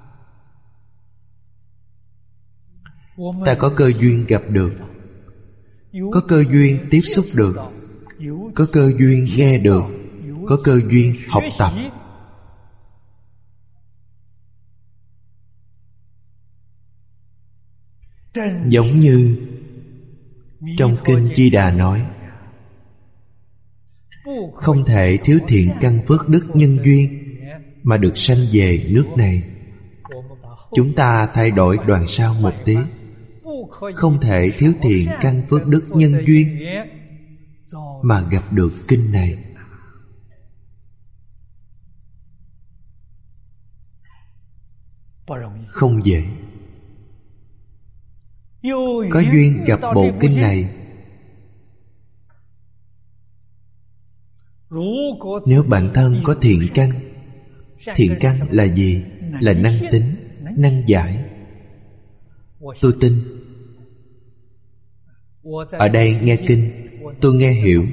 Ta có cơ duyên gặp được, có cơ duyên tiếp xúc được, có cơ duyên nghe được, có cơ duyên học tập. Giống như trong Kinh Di Đà nói, không thể thiếu thiện căn phước đức nhân duyên mà được sanh về nước này. Chúng ta thay đổi đoạn sau một tí. Không thể thiếu thiện căn phước đức nhân duyên mà gặp được kinh này. Không dễ. Có duyên gặp bộ kinh này, nếu bản thân có thiện căn. Thiện căn là gì? Là năng tính, năng giải. Tôi tin. Ở đây nghe kinh, tôi nghe hiểu.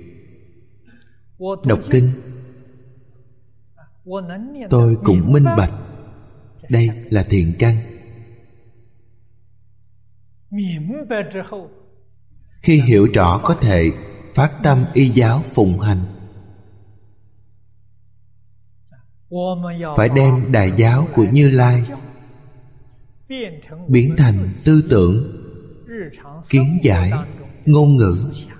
Đọc kinh, tôi cũng minh bạch. Đây là thiện căn. Khi hiểu rõ có thể phát tâm y giáo phụng hành. Phải đem đại giáo của Như Lai biến thành tư tưởng, kiến giải, ngôn ngữ,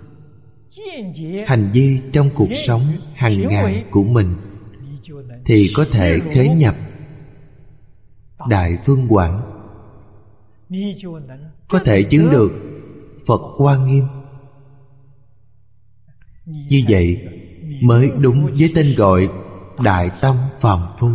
hành vi trong cuộc sống hàng ngày của mình, thì có thể khế nhập Đại Phương Quảng, có thể chứng được Phật Hoa Nghiêm. Như vậy mới đúng với tên gọi Đại Tâm Phàm Phu.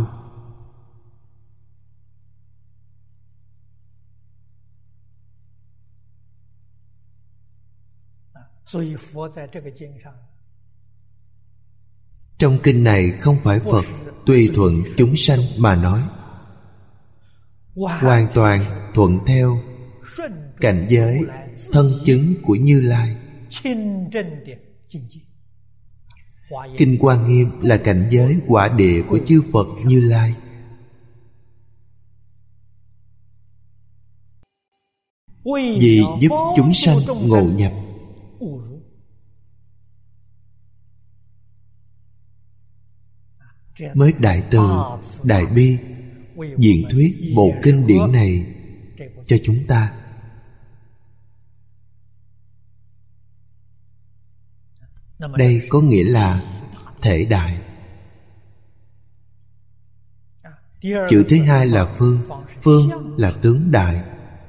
Trong kinh này không phải Phật tùy thuận chúng sanh mà nói, hoàn toàn thuận theo cảnh giới thân chứng của Như Lai. Kinh Hoa Nghiêm là cảnh giới quả địa của chư Phật Như Lai. Vì giúp chúng sanh ngộ nhập. Mới đại từ, đại bi diễn thuyết bộ kinh điển này cho chúng ta. Đây có nghĩa là thể đại. Chữ thứ hai là phương. Phương là tướng đại.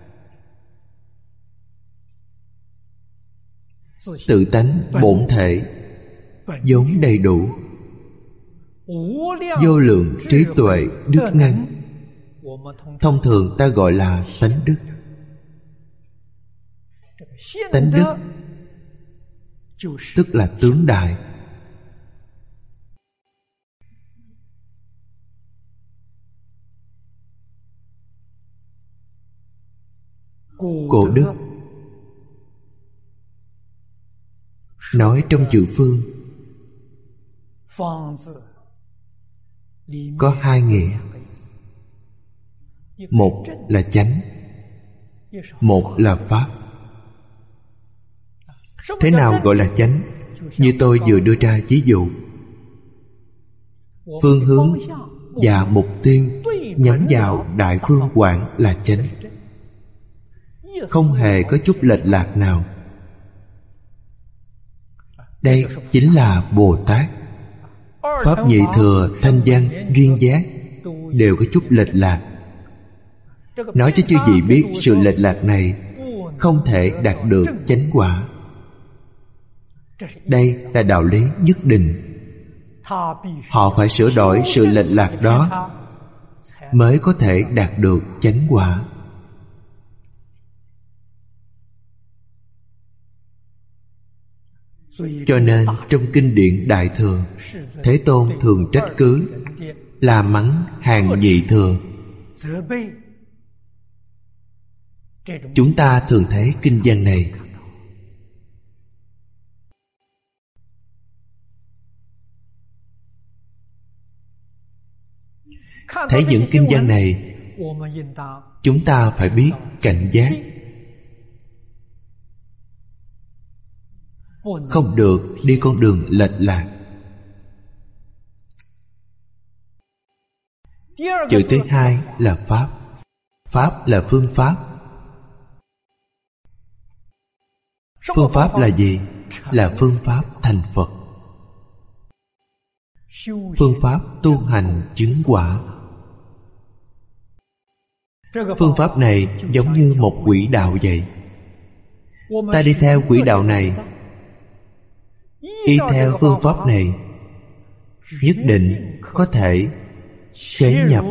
Tự tánh bổn thể vốn đầy đủ, vô lượng trí tuệ đức năng. Thông thường ta gọi là tánh đức. Tánh đức tức là tướng đại. Cổ đức Nói trong chữ phương có hai nghĩa. Một là chánh, một là pháp. Thế nào gọi là chánh? Như tôi vừa đưa ra ví dụ, phương hướng và mục tiêu nhắm vào Đại Phương Quảng là chánh, không hề có chút lệch lạc nào. Đây chính là Bồ Tát. Pháp nhị thừa, thanh văn, duyên giác đều có chút lệch lạc. Nói cho chư vị biết sự lệch lạc này không thể đạt được chánh quả. Đây là đạo lý nhất định. Họ phải sửa đổi sự lệch lạc đó mới có thể đạt được chánh quả. Cho nên trong kinh điển Đại Thừa, Thế Tôn thường trách cứ, la mắng hàng nhị thừa. Chúng ta thường thấy kinh văn này. Thấy những kinh văn này, chúng ta phải biết cảnh giác, không được đi con đường lệch lạc. Chữ thứ hai là pháp. Pháp là phương pháp. Phương pháp là gì? Là phương pháp thành Phật, phương pháp tu hành chứng quả. Phương pháp này giống như một quỹ đạo vậy. Ta đi theo quỹ đạo này, y theo phương pháp này, nhất định có thể khế nhập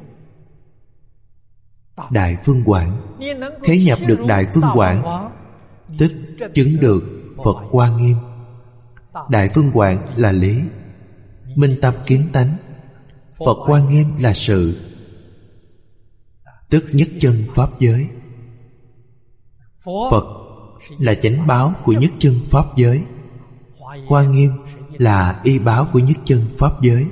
Đại Phương Quảng. Khế nhập được Đại Phương Quảng, tức chứng được Phật Hoa Nghiêm. Đại Phương Quảng là lý, minh tâm kiến tánh. Phật Hoa Nghiêm là sự, tức nhất chân pháp giới. Phật là chánh báo của nhất chân pháp giới, Hoa Nghiêm là y báo của nhất chân pháp giới,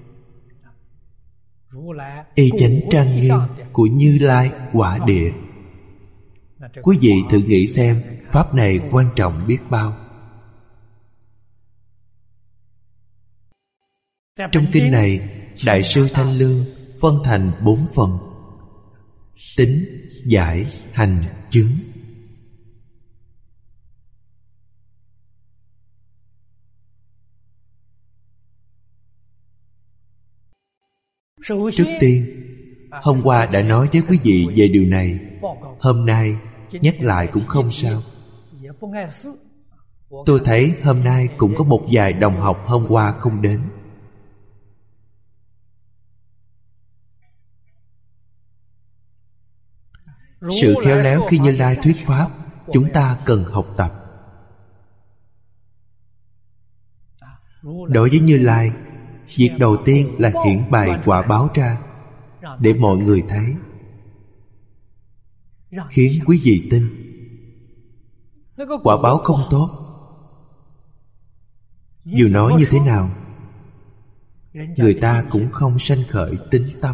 y chánh trang nghiêm của Như Lai quả địa. Quý vị thử nghĩ xem, pháp này quan trọng biết bao. Trong kinh này, Đại sư Thanh Lương phân thành 4 phần: tính, giải, hành, chứng. Trước tiên, hôm qua đã nói với quý vị về điều này. Hôm nay nhắc lại cũng không sao. Tôi thấy hôm nay cũng có một vài đồng học hôm qua không đến. Sự khéo léo khi Như Lai thuyết pháp, chúng ta cần học tập. Đối với Như Lai, việc đầu tiên là hiển bày quả báo ra, để mọi người thấy, khiến quý vị tin. Quả báo không tốt, dù nói như thế nào, người ta cũng không sanh khởi tín tâm.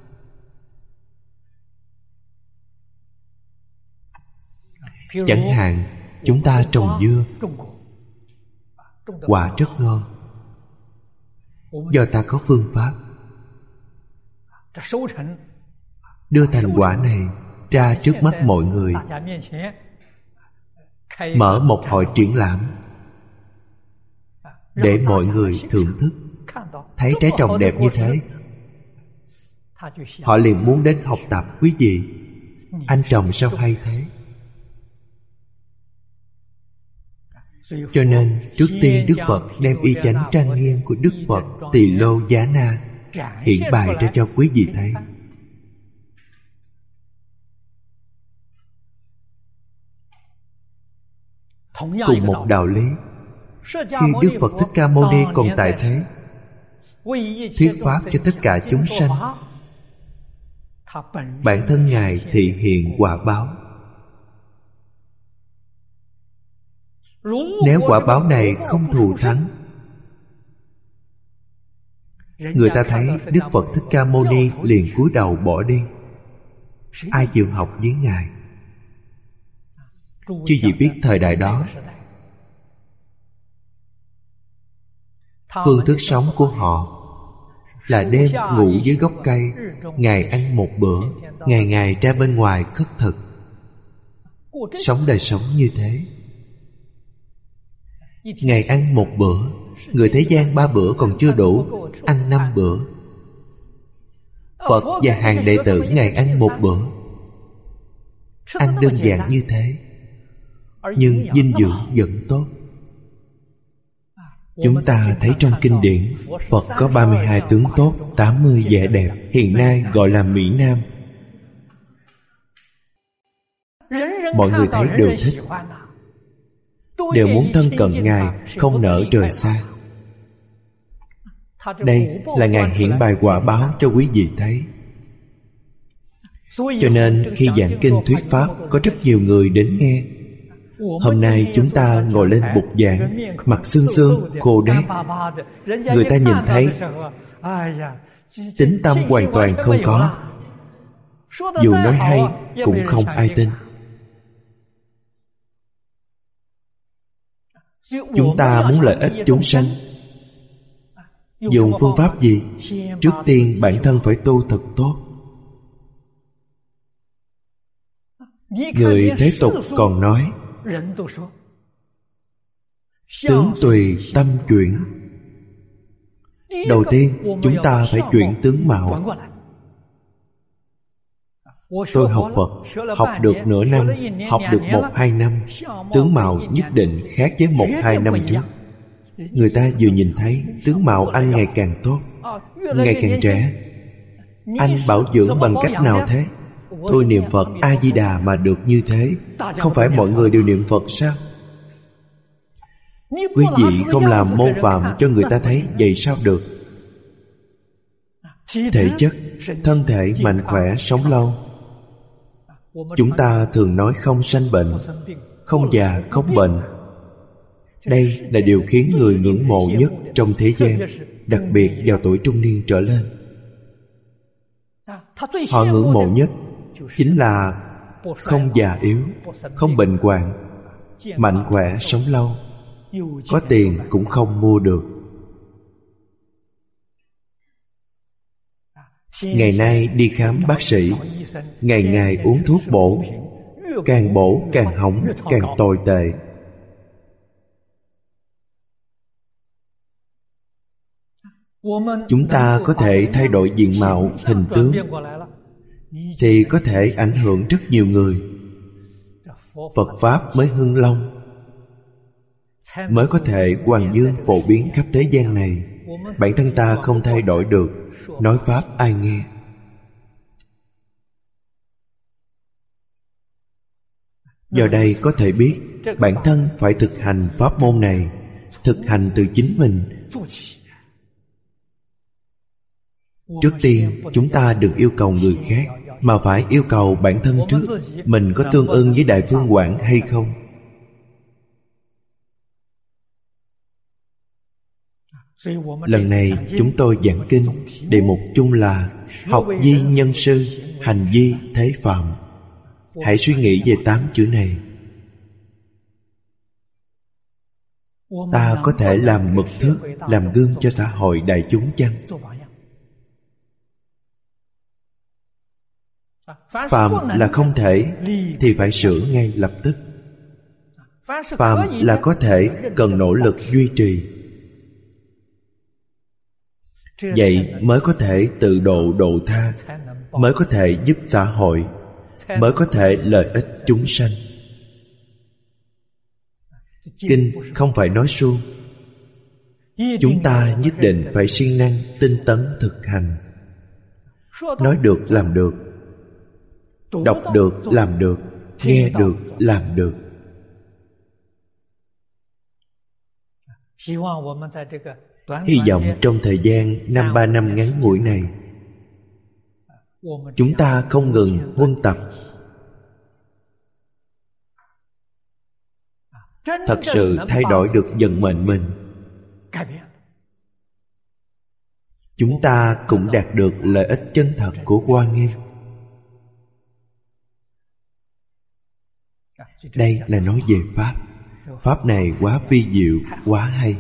Chẳng hạn chúng ta trồng dưa, quả rất ngon, do ta có phương pháp đưa thành quả này ra trước mắt mọi người, mở một hội triển lãm để mọi người thưởng thức. Thấy trái trồng đẹp như thế, họ liền muốn đến học tập. Quý vị, anh trồng sao hay thế? Cho nên trước tiên Đức Phật đem y chánh trang nghiêm của Đức Phật Tỳ Lô Giá Na hiện bày ra cho quý vị thấy. Cùng một đạo lý, khi Đức Phật Thích Ca Mâu Ni còn tại thế, thuyết pháp cho tất cả chúng sanh, bản thân Ngài thị hiện quả báo. Nếu quả báo này không thù thắng, người ta thấy Đức Phật Thích Ca Mâu Ni liền cúi đầu bỏ đi. Ai chịu học với Ngài? Chứ gì biết thời đại đó, phương thức sống của họ là đêm ngủ dưới gốc cây, ngày ăn một bữa, ngày ngày ra bên ngoài khất thực, sống đời sống như thế. Ngày ăn một bữa, người thế gian 3 bữa còn chưa đủ, ăn 5 bữa. Phật và hàng đệ tử ngày ăn một bữa, ăn đơn giản như thế, nhưng dinh dưỡng vẫn tốt. Chúng ta thấy trong kinh điển, Phật có 32 tướng tốt, 80 vẻ đẹp, hiện nay gọi là Mỹ Nam. Mọi người thấy đều thích, đều muốn thân cận Ngài, không nỡ rời xa. Đây là Ngài hiển bày quả báo cho quý vị thấy. Cho nên khi giảng kinh thuyết pháp, có rất nhiều người đến nghe. Hôm nay chúng ta ngồi lên bục giảng, mặt xương xương, khô đét. Người ta nhìn thấy tín tâm hoàn toàn không có. Dù nói hay cũng không ai tin. Chúng ta muốn lợi ích chúng sanh, dùng phương pháp gì? Trước tiên bản thân phải tu thật tốt. Người thế tục còn nói tướng tùy tâm chuyển. Đầu tiên chúng ta phải chuyển tướng mạo. Tôi học Phật, học được nửa năm, học được 1-2 năm, tướng mạo nhất định khác với 1-2 năm trước. Người ta vừa nhìn thấy tướng mạo anh ngày càng tốt, ngày càng trẻ. Anh bảo dưỡng bằng cách nào thế? Tôi niệm Phật A-di-đà mà được như thế. Không phải mọi người đều niệm Phật sao? Quý vị không làm mô phạm cho người ta thấy, vậy sao được? Thể chất, thân thể mạnh khỏe, sống lâu. Chúng ta thường nói không sanh bệnh, không già, không bệnh. Đây là điều khiến người ngưỡng mộ nhất trong thế gian, đặc biệt vào tuổi trung niên trở lên. Họ ngưỡng mộ nhất chính là không già yếu, không bệnh hoạn, mạnh khỏe, sống lâu. Có tiền cũng không mua được. Ngày nay đi khám bác sĩ, ngày ngày uống thuốc bổ, càng bổ càng hỏng, càng tồi tệ. Chúng ta có thể thay đổi diện mạo, hình tướng, thì có thể ảnh hưởng rất nhiều người. Phật Pháp mới hưng long, mới có thể hoàng dương phổ biến khắp thế gian này. Bản thân ta không thay đổi được, nói Pháp ai nghe? Giờ đây có thể biết bản thân phải thực hành pháp môn này, thực hành từ chính mình. Trước tiên chúng ta đừng yêu cầu người khác, mà phải yêu cầu bản thân trước. Mình có tương ưng với Đại Phương Quảng hay không? Lần này chúng tôi giảng kinh, đề mục chung là học vi nhân sư, hành vi thế phạm. Hãy suy nghĩ về 8 chữ này. Ta có thể làm mực thước, làm gương cho xã hội đại chúng chăng? Phạm là không thể thì phải sửa ngay lập tức. Phạm là có thể, cần nỗ lực duy trì. Vậy mới có thể tự độ độ tha, mới có thể giúp xã hội, mới có thể lợi ích chúng sanh. Kinh không phải nói suông. Chúng ta nhất định phải siêng năng, tinh tấn thực hành. Nói được làm được, đọc được làm được, nghe được làm được. Hy vọng trong thời gian 5-3 năm ngắn ngủi này, chúng ta không ngừng huân tập, thật sự thay đổi được vận mệnh mình, chúng ta cũng đạt được lợi ích chân thật của Hoa Nghiêm. Đây là nói về Pháp. Pháp này quá vi diệu, quá hay.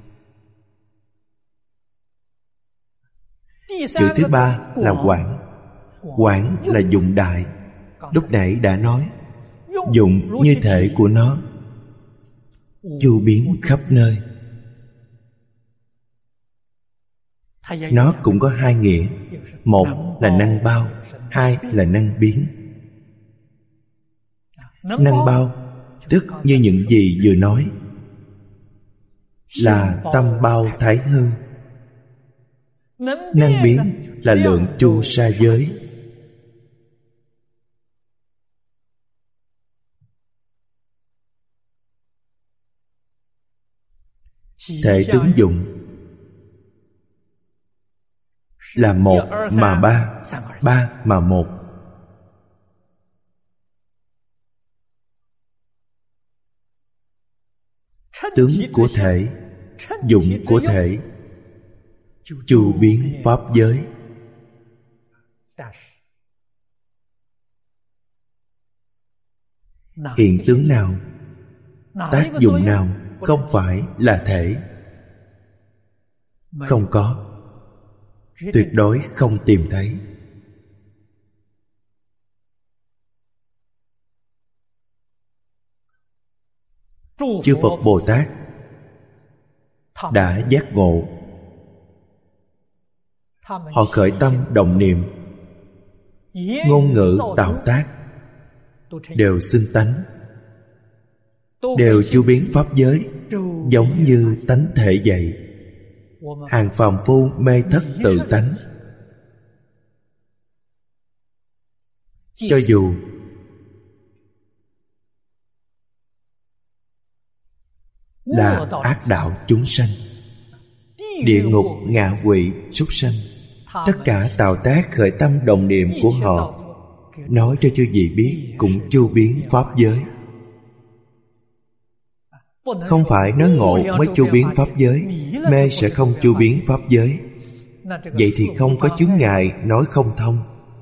Chữ thứ ba là quảng. Quảng là dụng đại. Lúc nãy đã nói, dụng như thể của nó, chu biến khắp nơi. Nó cũng có hai nghĩa. Một là năng bao, hai là năng biến. Năng bao tức như những gì vừa nói, là tâm bao thái hư. Năng biến là lượng chu sa giới. Thể tướng dụng là một mà ba, ba mà một. Tướng của thể, dụng của thể, chu biến pháp giới. Hiện tướng nào, tác dụng nào không phải là thể? Không có, tuyệt đối không tìm thấy. Chư Phật Bồ Tát đã giác ngộ, họ khởi tâm động niệm, ngôn ngữ tạo tác đều xưng tánh, đều chu biến pháp giới, giống như tánh thể vậy. Hàng phàm phu mê thất tự tánh. Cho dù là ác đạo chúng sanh, địa ngục, ngạ quỷ, súc sanh, tất cả tạo tác khởi tâm đồng niệm của họ, nói cho chư vị biết, cũng chu biến pháp giới. Không phải nói ngộ mới chu biến pháp giới, mê sẽ không chu biến pháp giới. Vậy thì không có chướng ngại nói không thông.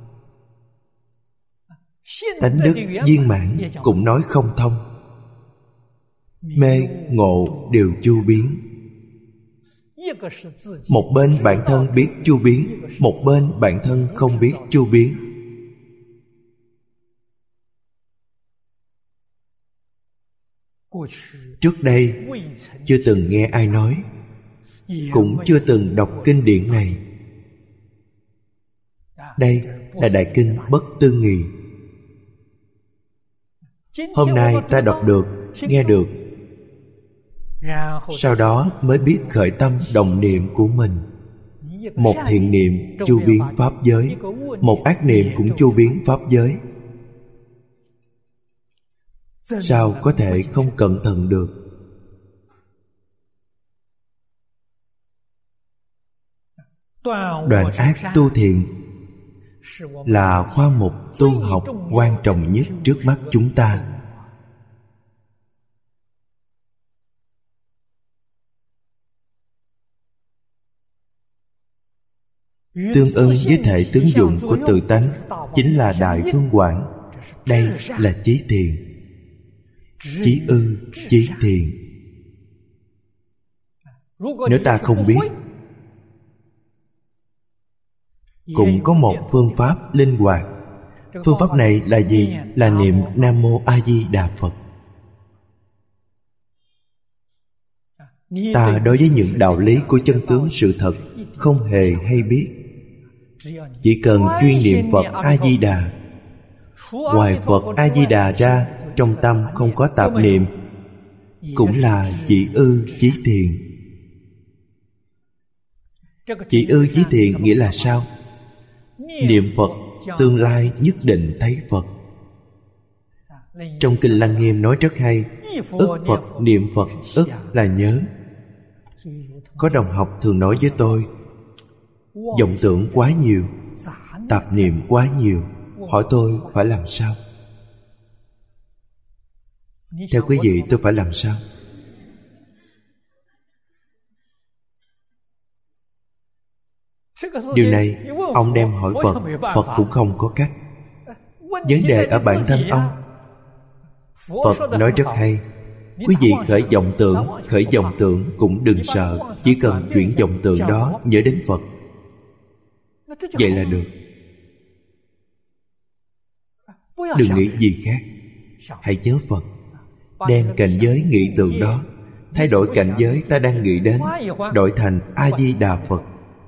Tánh đức viên mãn cũng nói không thông. Mê, ngộ đều chu biến. Một bên bản thân biết chu biến, một bên bản thân không biết chu biến. Trước đây chưa từng nghe ai nói, cũng chưa từng đọc kinh điển này. Đây là đại kinh Bất Tư Nghị. Hôm nay ta đọc được, nghe được, sau đó mới biết khởi tâm đồng niệm của mình. Một thiện niệm chu biến pháp giới, một ác niệm cũng chu biến pháp giới. Sao có thể không cẩn thận được? Đoạn ác tu thiện là khoa mục tu học quan trọng nhất trước mắt chúng ta. Tương ưng với thể tướng dụng của tự tánh chính là đại phương quảng. Đây là chí thiện. Chí ư, chí thiện. Nếu ta không biết, cũng có một phương pháp linh hoạt. Phương pháp này là gì? Là niệm Nam Mô A Di Đà Phật. Ta đối với những đạo lý của chân tướng sự thật không hề hay biết. Chỉ cần chuyên niệm Phật A Di Đà, ngoài Phật A Di Đà ra, trong tâm không có tạp niệm, cũng là chỉ ư chí thiện. Chỉ ư chí thiện nghĩa là sao? Niệm Phật tương lai nhất định thấy Phật. Trong Kinh Lăng Nghiêm nói rất hay, ức Phật niệm Phật, ức là nhớ. Có đồng học thường nói với tôi, vọng tưởng quá nhiều, tạp niệm quá nhiều, hỏi tôi phải làm sao? Theo quý vị tôi phải làm sao? Điều này ông đem hỏi Phật, Phật cũng không có cách. Vấn đề ở bản thân ông. Phật nói rất hay. Quý vị khởi vọng tưởng cũng đừng sợ. Chỉ cần chuyển vọng tưởng đó nhớ đến Phật, vậy là được. Đừng nghĩ gì khác, hãy nhớ Phật. Đem cảnh giới nghĩ tưởng đó thay đổi cảnh giới ta đang nghĩ đến, đổi thành A-di-đà Phật.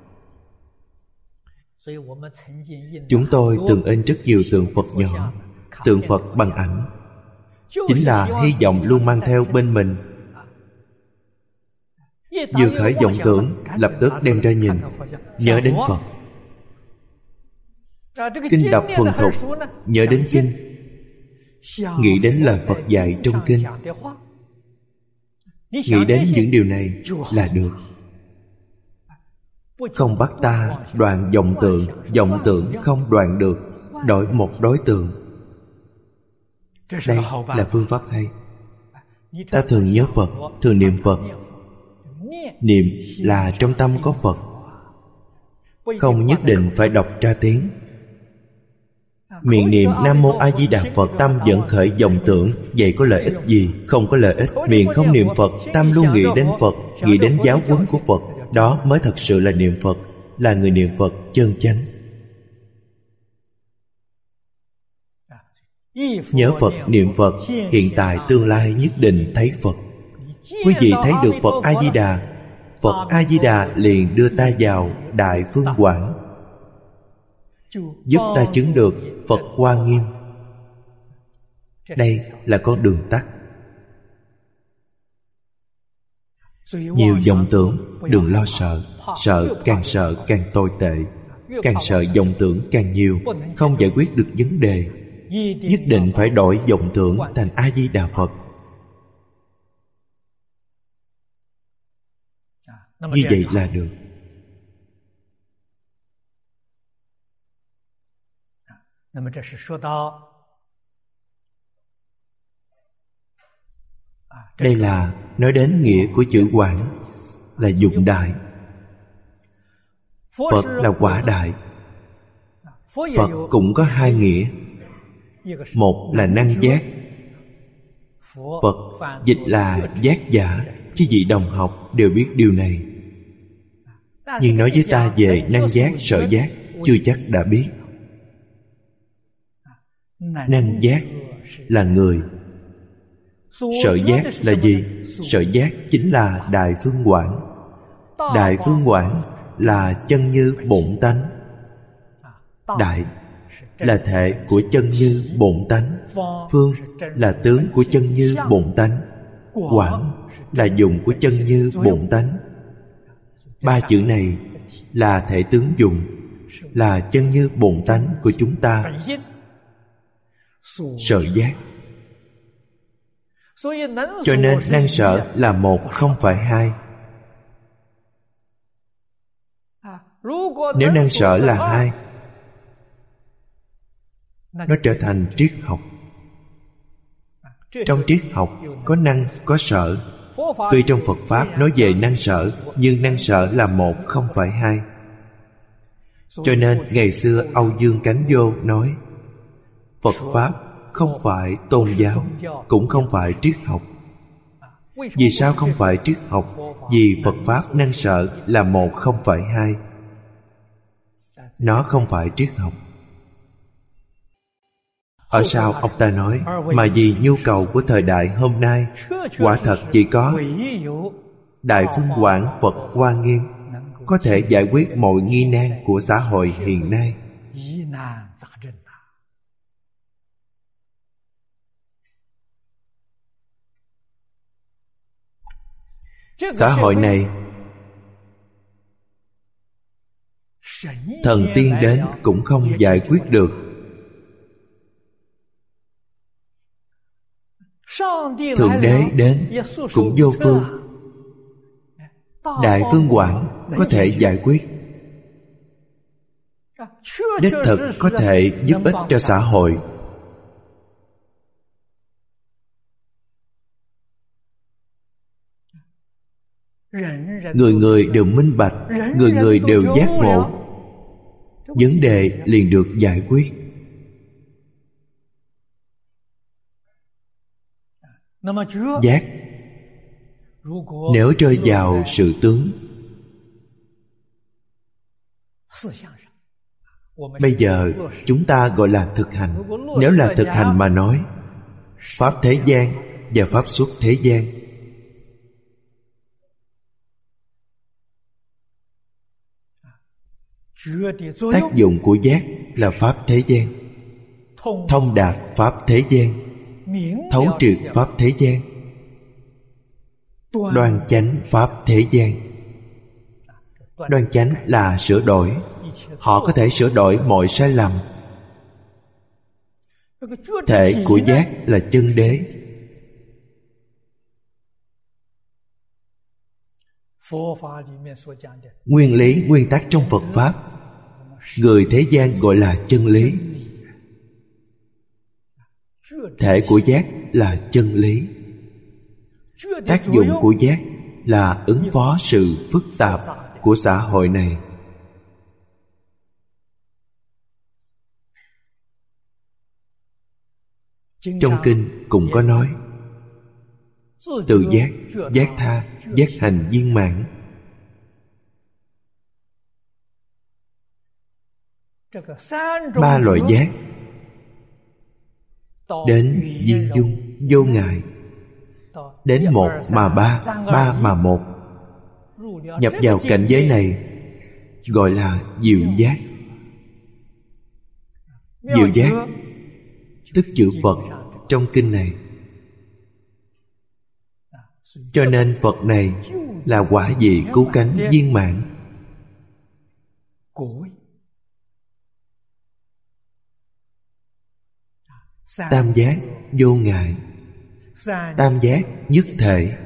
Chúng tôi từng in rất nhiều tượng Phật nhỏ, tượng Phật bằng ảnh, chính là hy vọng luôn mang theo bên mình. Vừa khởi vọng tưởng, lập tức đem ra nhìn, nhớ đến Phật. Kinh đọc thuần thục, nhớ đến kinh, nghĩ đến lời Phật dạy trong kinh. Nghĩ đến những điều này là được. Không bắt ta đoạn vọng tưởng không đoạn được, đổi một đối tượng. Đây là phương pháp hay. Ta thường nhớ Phật, thường niệm Phật. Niệm là trong tâm có Phật, không nhất định phải đọc ra tiếng. Miệng niệm Nam Mô A Di Đà Phật, tâm vẫn khởi vọng tưởng, vậy có lợi ích gì? Không có lợi ích. Miệng không niệm Phật, tâm luôn nghĩ đến Phật, nghĩ đến giáo huấn của Phật. Đó mới thật sự là niệm Phật, là người niệm Phật chân chánh. Nhớ Phật, niệm Phật, hiện tại tương lai nhất định thấy Phật. Quý vị thấy được Phật A Di Đà, Phật A Di Đà liền đưa ta vào Đại Phương Quảng, giúp ta chứng được Phật Hoa Nghiêm. Đây là con đường tắt. Nhiều vọng tưởng, đừng lo sợ. Sợ càng tồi tệ. Càng sợ vọng tưởng càng nhiều, không giải quyết được vấn đề. Nhất định phải đổi vọng tưởng thành A Di Đà Phật. Như vậy là được. Đây là nói đến nghĩa của chữ quảng, là dụng đại. Phật là quả đại. Phật cũng có hai nghĩa. Một là năng giác. Phật dịch là giác giả, chứ vị đồng học đều biết điều này. Nhưng nói với ta về năng giác, sở giác, chưa chắc đã biết. Năng giác là người. Sở giác là gì? Sở giác chính là Đại Phương Quảng. Đại Phương Quảng là chân như bổn tánh. Đại là thể của chân như bổn tánh. Phương là tướng của chân như bổn tánh. Quảng là dụng của chân như bổn tánh. Ba chữ này là thể tướng dụng, là chân như bổn tánh của chúng ta. Sở giác. Cho nên năng sở là một, không phải hai. Nếu năng sở là hai, nó trở thành triết học. Trong triết học có năng, có sở. Tuy trong Phật Pháp nói về năng sở, nhưng năng sở là một, không phải hai. Cho nên ngày xưa Âu Dương Cánh Vô nói Phật Pháp không phải tôn giáo, cũng không phải triết học. Vì sao không phải triết học? Vì Phật Pháp năng sở là một, không phải hai. Nó không phải triết học. Ở sau ông ta nói, mà vì nhu cầu của thời đại hôm nay, quả thật chỉ có Đại Phương Quảng Phật Hoa Nghiêm có thể giải quyết mọi nghi nan của xã hội hiện nay. Xã hội này thần tiên đến cũng không giải quyết được. Thượng đế đến cũng vô phương. Đại Phương Quảng có thể giải quyết, đích thực có thể giúp ích cho xã hội. Người người đều minh bạch, người người đều giác ngộ, vấn đề liền được giải quyết. Giác nếu rơi vào sự tướng, bây giờ chúng ta gọi là thực hành. Nếu là thực hành mà nói, pháp thế gian và pháp xuất thế gian, tác dụng của giác là pháp thế gian, thông đạt pháp thế gian, thấu triệt pháp thế gian, đoan chánh pháp thế gian. Đoan chánh là sửa đổi. Họ có thể sửa đổi mọi sai lầm. Thể của giác là chân đế. Nguyên lý, nguyên tắc trong Phật Pháp, người thế gian gọi là chân lý. Thể của giác là chân lý. Tác dụng của giác là ứng phó sự phức tạp của xã hội này. Trong kinh cũng có nói, tự giác, giác tha, giác hành viên mãn. Ba loại giác đến viên dung, vô ngại, đến một mà ba, ba mà một, nhập vào cảnh giới này gọi là diệu giác. Diệu giác tức chữ Phật trong kinh này. Cho nên Phật này là quả vị cứu cánh viên mãn. Tam giác vô ngại, tam giác nhất thể.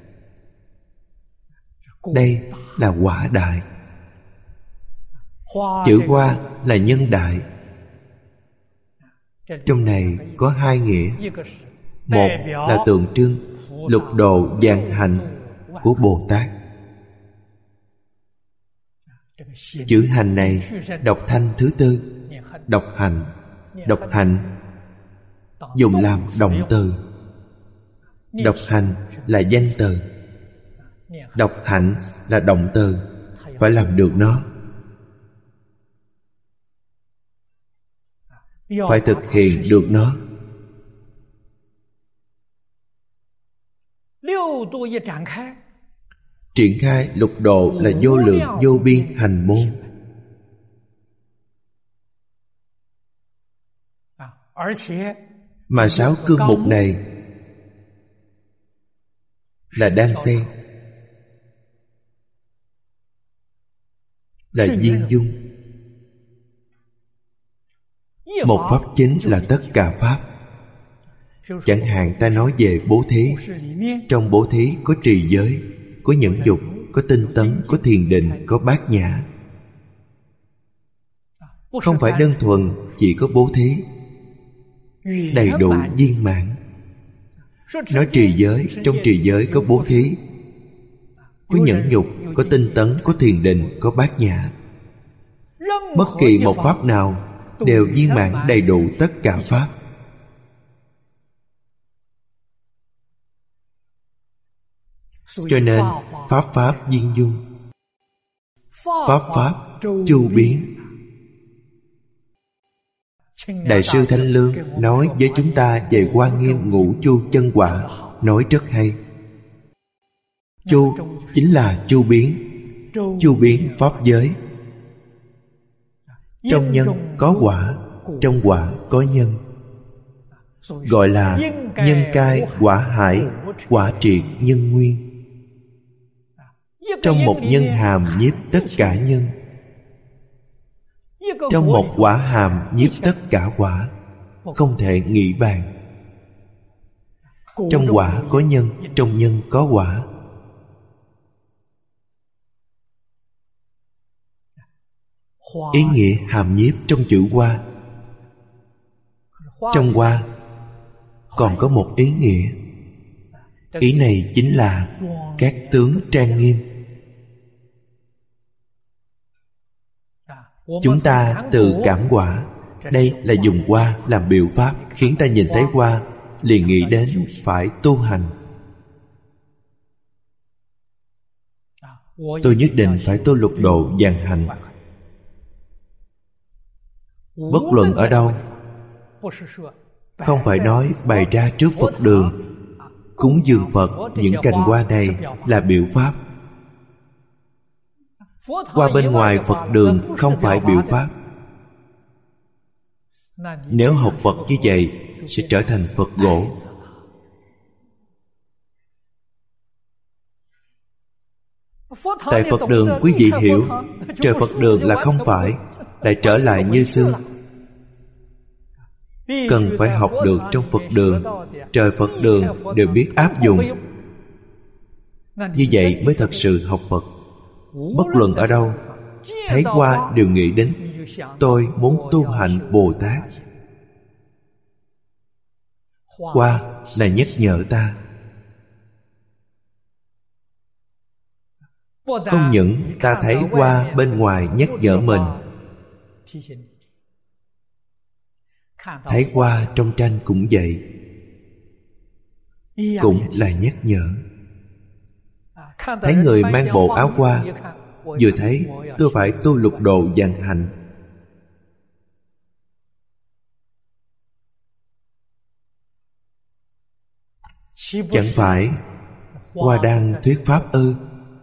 Đây là quả đại. Chữ hoa là nhân đại. Trong này có hai nghĩa. Một là tượng trưng lục độ vạn hạnh của Bồ Tát. Chữ hành này đọc thanh thứ tư. Đọc hạnh. Đọc hạnh dùng làm động từ. Đọc hành là danh từ. Đọc hạnh là động từ. Phải làm được nó, phải thực hiện được nó. Triển khai lục độ là vô lượng vô biên hành môn. Mà sáu cương mục này là đan xen, là viên dung. Một pháp chính là tất cả pháp. Chẳng hạn ta nói về bố thí. Trong bố thí có trì giới, có nhẫn dục, có tinh tấn, có thiền định, có bát nhã. Không phải đơn thuần chỉ có bố thí, đầy đủ viên mãn. Nói trì giới, trong trì giới có bố thí, có nhẫn nhục, có tinh tấn, có thiền định, có bát nhã. Bất kỳ một pháp nào đều viên mãn đầy đủ tất cả pháp. Cho nên pháp pháp viên dung, pháp pháp chu biến. Đại sư Thanh Lương nói với chúng ta về Hoa Nghiêm Ngũ Chu Chân Quả, nói rất hay. Chu chính là chu biến, chu biến pháp giới. Trong nhân có quả, trong quả có nhân, gọi là nhân cai quả hải, quả triệt nhân nguyên. Trong một nhân hàm nhiếp tất cả nhân, trong một quả hàm nhiếp tất cả quả, không thể nghĩ bàn. Trong quả có nhân, trong nhân có quả. Ý nghĩa hàm nhiếp trong chữ hoa. Trong hoa còn có một ý nghĩa. Ý này chính là các tướng trang nghiêm. Chúng ta từ cảm quả, đây là dùng hoa làm biểu pháp, khiến ta nhìn thấy hoa liền nghĩ đến phải tu hành. Tôi nhất định phải tu lục độ vạn hạnh. Bất luận ở đâu, không phải nói bày ra trước Phật đường, cúng dường Phật những cành hoa này là biểu pháp. Qua bên ngoài Phật đường không phải biểu pháp. Nếu học Phật như vậy sẽ trở thành Phật gỗ. Tại Phật đường quý vị hiểu, trời Phật đường là không phải, lại trở lại như xưa. Cần phải học được trong Phật đường, trời Phật đường đều biết áp dụng. Như vậy mới thật sự học Phật. Bất luận ở đâu, thấy hoa đều nghĩ đến tôi muốn tu hành Bồ Tát. Hoa là nhắc nhở ta. Không những ta thấy hoa bên ngoài nhắc nhở mình, thấy hoa trong tranh cũng vậy, cũng là nhắc nhở. Thấy người mang bộ áo hoa, vừa thấy tôi phải tu lục độ vạn hạnh. Chẳng phải hoa đang thuyết pháp ư?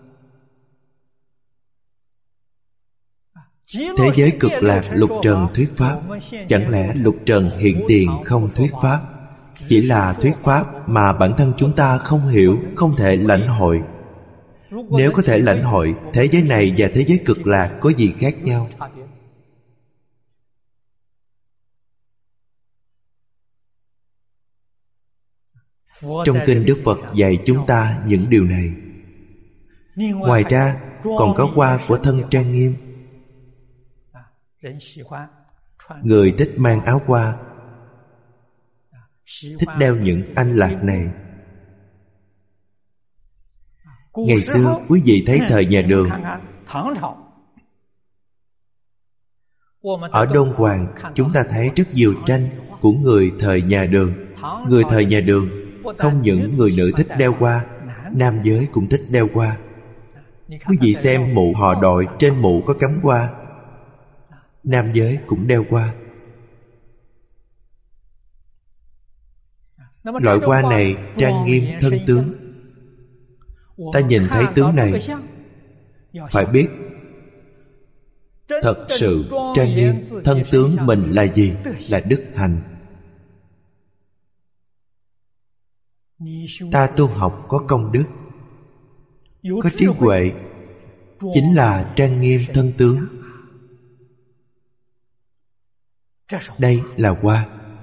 Thế giới cực lạc lục trần thuyết pháp, chẳng lẽ lục trần hiện tiền không thuyết pháp? Chỉ là thuyết pháp mà bản thân chúng ta không hiểu, không thể lãnh hội. Nếu có thể lãnh hội, thế giới này và thế giới cực lạc có gì khác nhau? Trong kinh Đức Phật dạy chúng ta những điều này. Ngoài ra còn có hoa của thân trang nghiêm. Người thích mang áo hoa, thích đeo những anh lạc này. Ngày xưa quý vị thấy thời nhà Đường, ở Đôn Hoàng chúng ta thấy rất nhiều tranh của người thời nhà Đường. Người thời nhà Đường không những người nữ thích đeo hoa, nam giới cũng thích đeo hoa. Quý vị xem mũ họ đội, trên mũ có cắm hoa, nam giới cũng đeo hoa. Loại hoa này trang nghiêm thân tướng. Ta nhìn thấy tướng này, phải biết thật sự trang nghiêm thân tướng mình là gì? Là đức hạnh. Ta tu học có công đức, có trí huệ, chính là trang nghiêm thân tướng. Đây là hoa.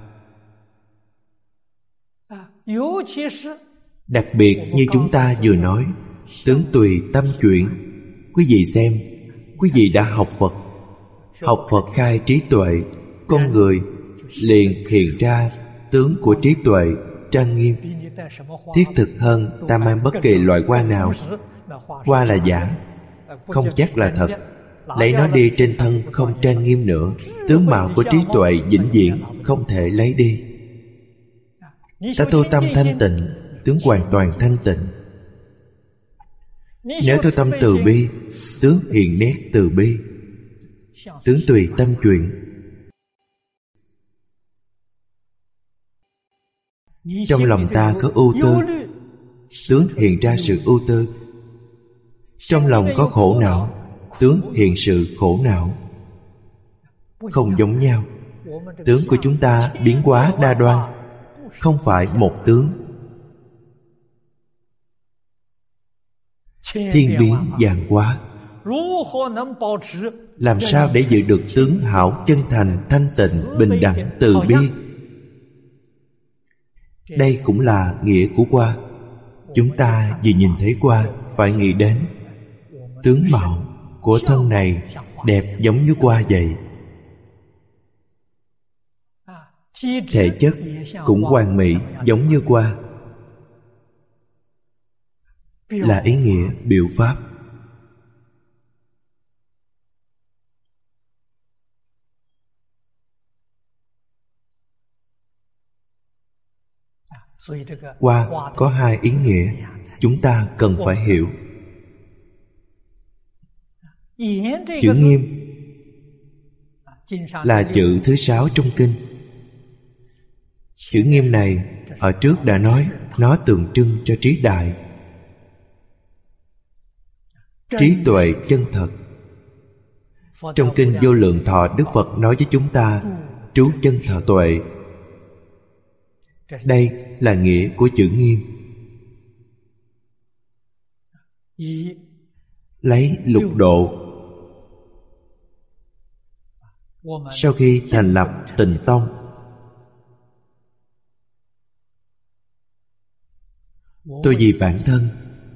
Đặc biệt như chúng ta vừa nói, tướng tùy tâm chuyển. Quý vị xem, quý vị đã học Phật. Học Phật khai trí tuệ, con người liền hiện ra tướng của trí tuệ trang nghiêm. Thiết thực hơn ta mang bất kỳ loại hoa nào. Hoa là giả, không chắc là thật. Lấy nó đi trên thân không trang nghiêm nữa. Tướng mạo của trí tuệ vĩnh viễn không thể lấy đi. Ta tu tâm thanh tịnh, tướng hoàn toàn thanh tịnh. Nếu tu tâm từ bi, tướng hiện nét từ bi, tướng tùy tâm chuyển. Trong lòng ta có ưu tư, tướng hiện ra sự ưu tư. Trong lòng có khổ não, tướng hiện sự khổ não. Không giống nhau. Tướng của chúng ta biến hóa đa đoan, không phải một tướng. Thiên biến vạn hóa. Làm sao để giữ được tướng hảo chân thành, thanh tịnh, bình đẳng, từ bi? Đây cũng là nghĩa của hoa. Chúng ta vì nhìn thấy hoa phải nghĩ đến tướng mạo của thân này đẹp giống như hoa vậy. Thể chất cũng hoàn mỹ giống như hoa. là ý nghĩa biểu pháp. Hoa có hai ý nghĩa chúng ta cần phải hiểu. Chữ nghiêm là chữ thứ 6 trong kinh. Chữ nghiêm này ở trước đã nói nó tượng trưng cho trí đại, trí tuệ chân thật. Trong kinh Vô Lượng Thọ, Đức Phật nói với chúng ta trú chân thật tuệ. Đây là nghĩa của chữ nghiêm. Lấy lục độ. Sau khi thành lập Tịnh Tông, tôi vì bản thân,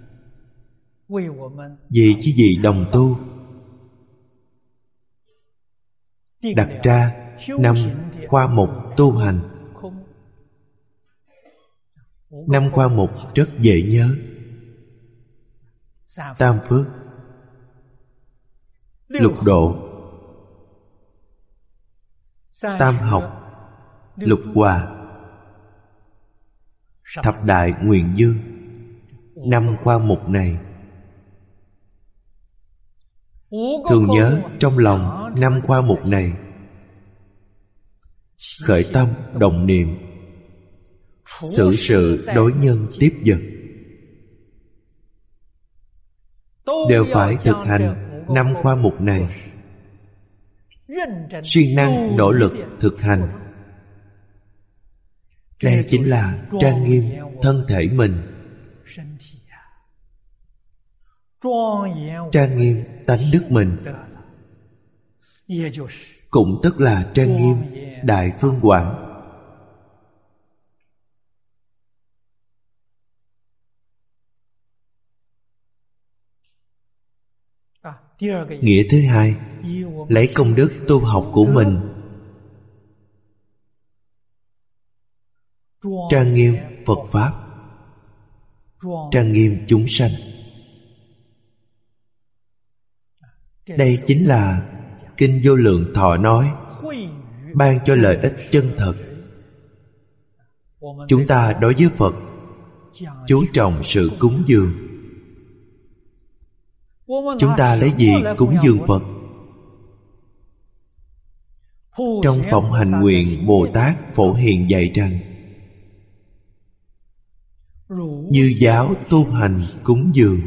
vì chứ vị đồng tu, đặt ra 5 khoa mục tu hành. 5 khoa mục rất dễ nhớ: tam phước, lục độ, tam học, lục hòa, thập đại nguyện dương. 5 khoa mục này thường nhớ trong lòng. 5 khoa mục này khởi tâm động niệm, xử sự đối nhân tiếp vật đều phải thực hành 5 khoa mục này. Siêng năng nỗ lực thực hành. Đây chính là trang nghiêm thân thể mình, trang nghiêm tánh đức mình, cũng tức là trang nghiêm đại phương quảng. Nghĩa thứ hai, lấy công đức tu học của mình trang nghiêm Phật Pháp, trang nghiêm chúng sanh. Đây chính là kinh Vô Lượng Thọ nói ban cho lợi ích chân thật. Chúng ta đối với Phật chú trọng sự cúng dường. Chúng ta lấy gì cúng dường Phật? Trong Phụng Hành Nguyện, Bồ Tát Phổ Hiền dạy rằng như giáo tu hành cúng dường.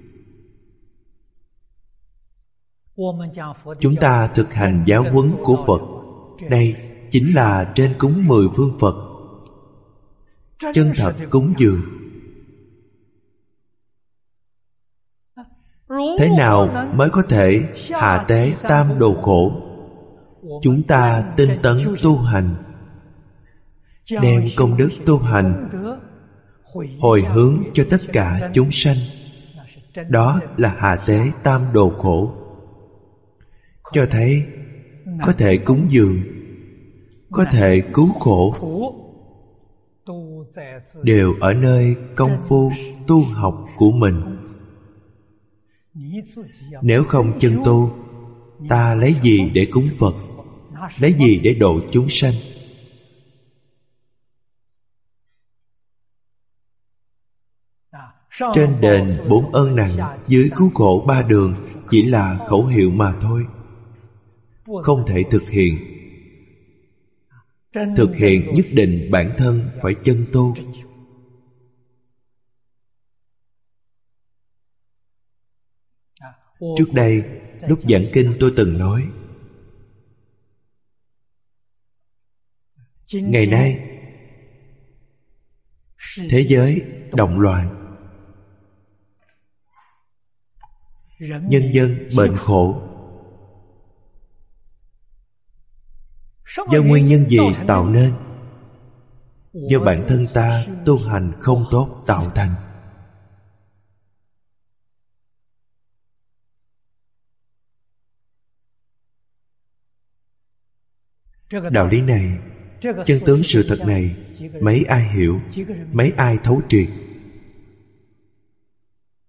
Chúng ta thực hành giáo huấn của Phật. Đây chính là trên cúng 10 phương Phật, chân thật cúng dường. Thế nào mới có thể hạ tế tam đồ khổ? Chúng ta tinh tấn tu hành, đem công đức tu hành hồi hướng cho tất cả chúng sanh. Đó là hạ tế tam đồ khổ. Cho thấy có thể cúng dường, có thể cứu khổ, đều ở nơi công phu tu học của mình. Nếu không chân tu, ta lấy gì để cúng Phật? Lấy gì để độ chúng sanh? Trên đền 4 ơn nặng, dưới cứu khổ 3 đường chỉ là khẩu hiệu mà thôi, không thể thực hiện. Thực hiện nhất định bản thân phải chân tu. Trước đây lúc giảng kinh tôi từng nói, ngày nay thế giới động loạn, nhân dân bệnh khổ. Do nguyên nhân gì tạo nên? Do bản thân ta tu hành không tốt tạo thành. Đạo lý này, chân tướng sự thật này, mấy ai hiểu, mấy ai thấu triệt?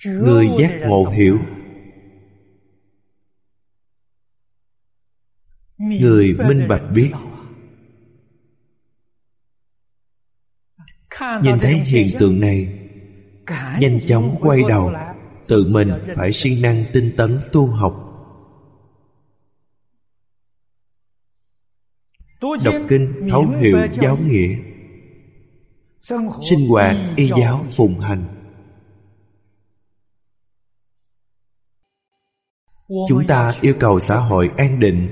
người giác ngộ hiểu, người minh bạch biết. Nhìn thấy hiện tượng này, nhanh chóng quay đầu, tự mình phải siêng năng tinh tấn tu học. Đọc kinh thấu hiểu giáo nghĩa, sinh hoạt y giáo phụng hành. Chúng ta yêu cầu xã hội an định,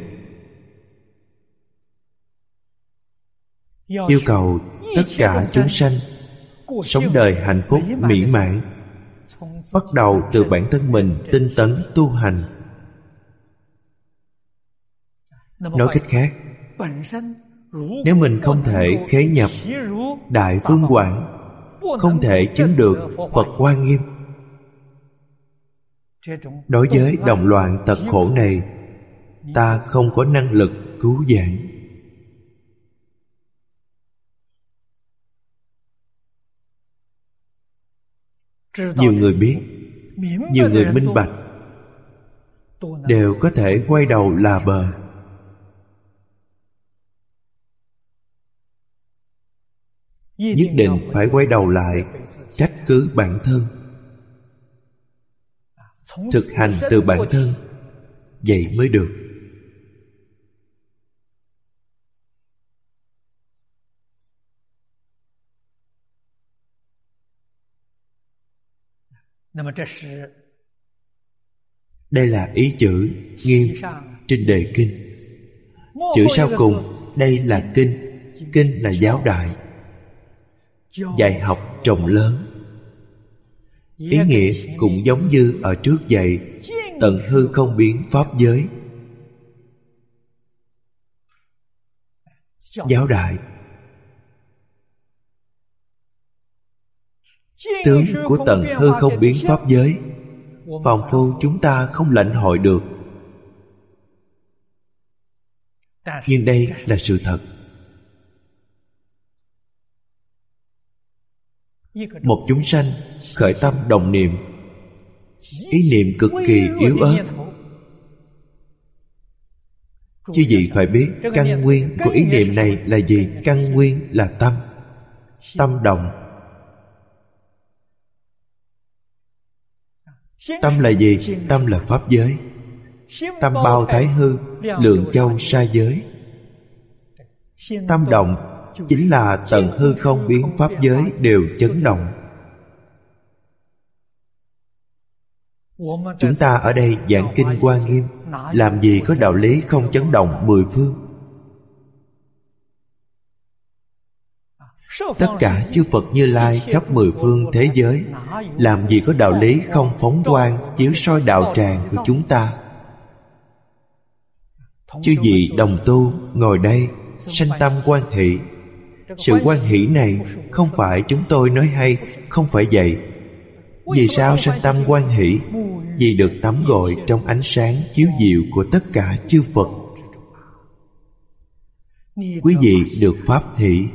yêu cầu tất cả chúng sanh sống đời hạnh phúc mỹ mãn. Bắt đầu từ bản thân mình tinh tấn tu hành. Nói cách khác, nếu mình không thể khế nhập Đại Phương Quảng, không thể chứng được Phật Hoa Nghiêm, đối với đồng loạn tật khổ này, ta không có năng lực cứu vãn. Nhiều người biết, nhiều người minh bạch, đều có thể quay đầu là bờ. Nhất định phải quay đầu lại trách cứ bản thân, thực hành từ bản thân, vậy mới được. Đây là ý chữ nghiêm trên đề kinh. Chữ sau cùng, đây là kinh. Kinh là giáo đại, dạy học rộng lớn. Ý nghĩa cũng giống như ở trước dạy tận hư không biến pháp giới. Giáo đại, tướng của tận hư không biến pháp giới, phàm phu chúng ta không lãnh hội được. Nhưng đây là sự thật. Một chúng sanh khởi tâm đồng niệm, ý niệm cực kỳ yếu ớt. Chư vị phải biết căn nguyên của ý niệm này là gì? Căn nguyên là tâm. Tâm động. Tâm là gì? Tâm là pháp giới. Tâm bao thái hư, lượng châu sa giới. Tâm động chính là tận hư không biến pháp giới đều chấn động. Chúng ta ở đây giảng kinh Hoa Nghiêm, làm gì có đạo lý không chấn động mười phương. Tất cả chư Phật Như Lai khắp mười phương thế giới, làm gì có đạo lý không phóng quang chiếu soi đạo tràng của chúng ta. Chư vị đồng tu ngồi đây sanh tâm hoan hỷ. Sự hoan hỷ này không phải chúng tôi nói hay, không phải vậy. Vì sao sanh tâm hoan hỷ? Vì được tắm gội trong ánh sáng chiếu diệu của tất cả chư Phật. Quý vị được pháp hỷ.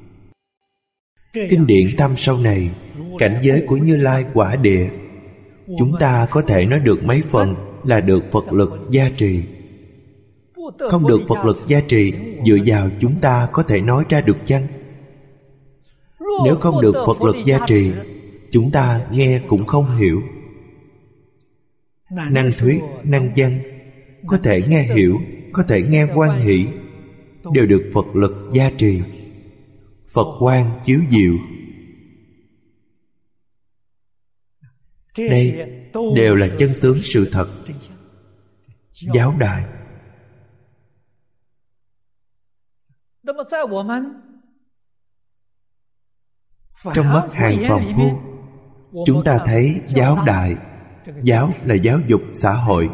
Kinh điển thâm sâu này, cảnh giới của Như Lai quả địa, chúng ta có thể nói được mấy phần là được Phật lực gia trì. Không được Phật lực gia trì, dựa vào chúng ta có thể nói ra được chăng? Nếu không được Phật lực gia trì, chúng ta nghe cũng không hiểu. Năng thuyết, năng văn, có thể nghe hiểu, có thể nghe hoan hỷ, đều được Phật lực gia trì, Phật quang chiếu diệu. Đây đều là chân tướng sự thật. Giáo đại. Trong mắt hàng phàm phu, chúng ta thấy giáo đại. Giáo là giáo dục xã hội.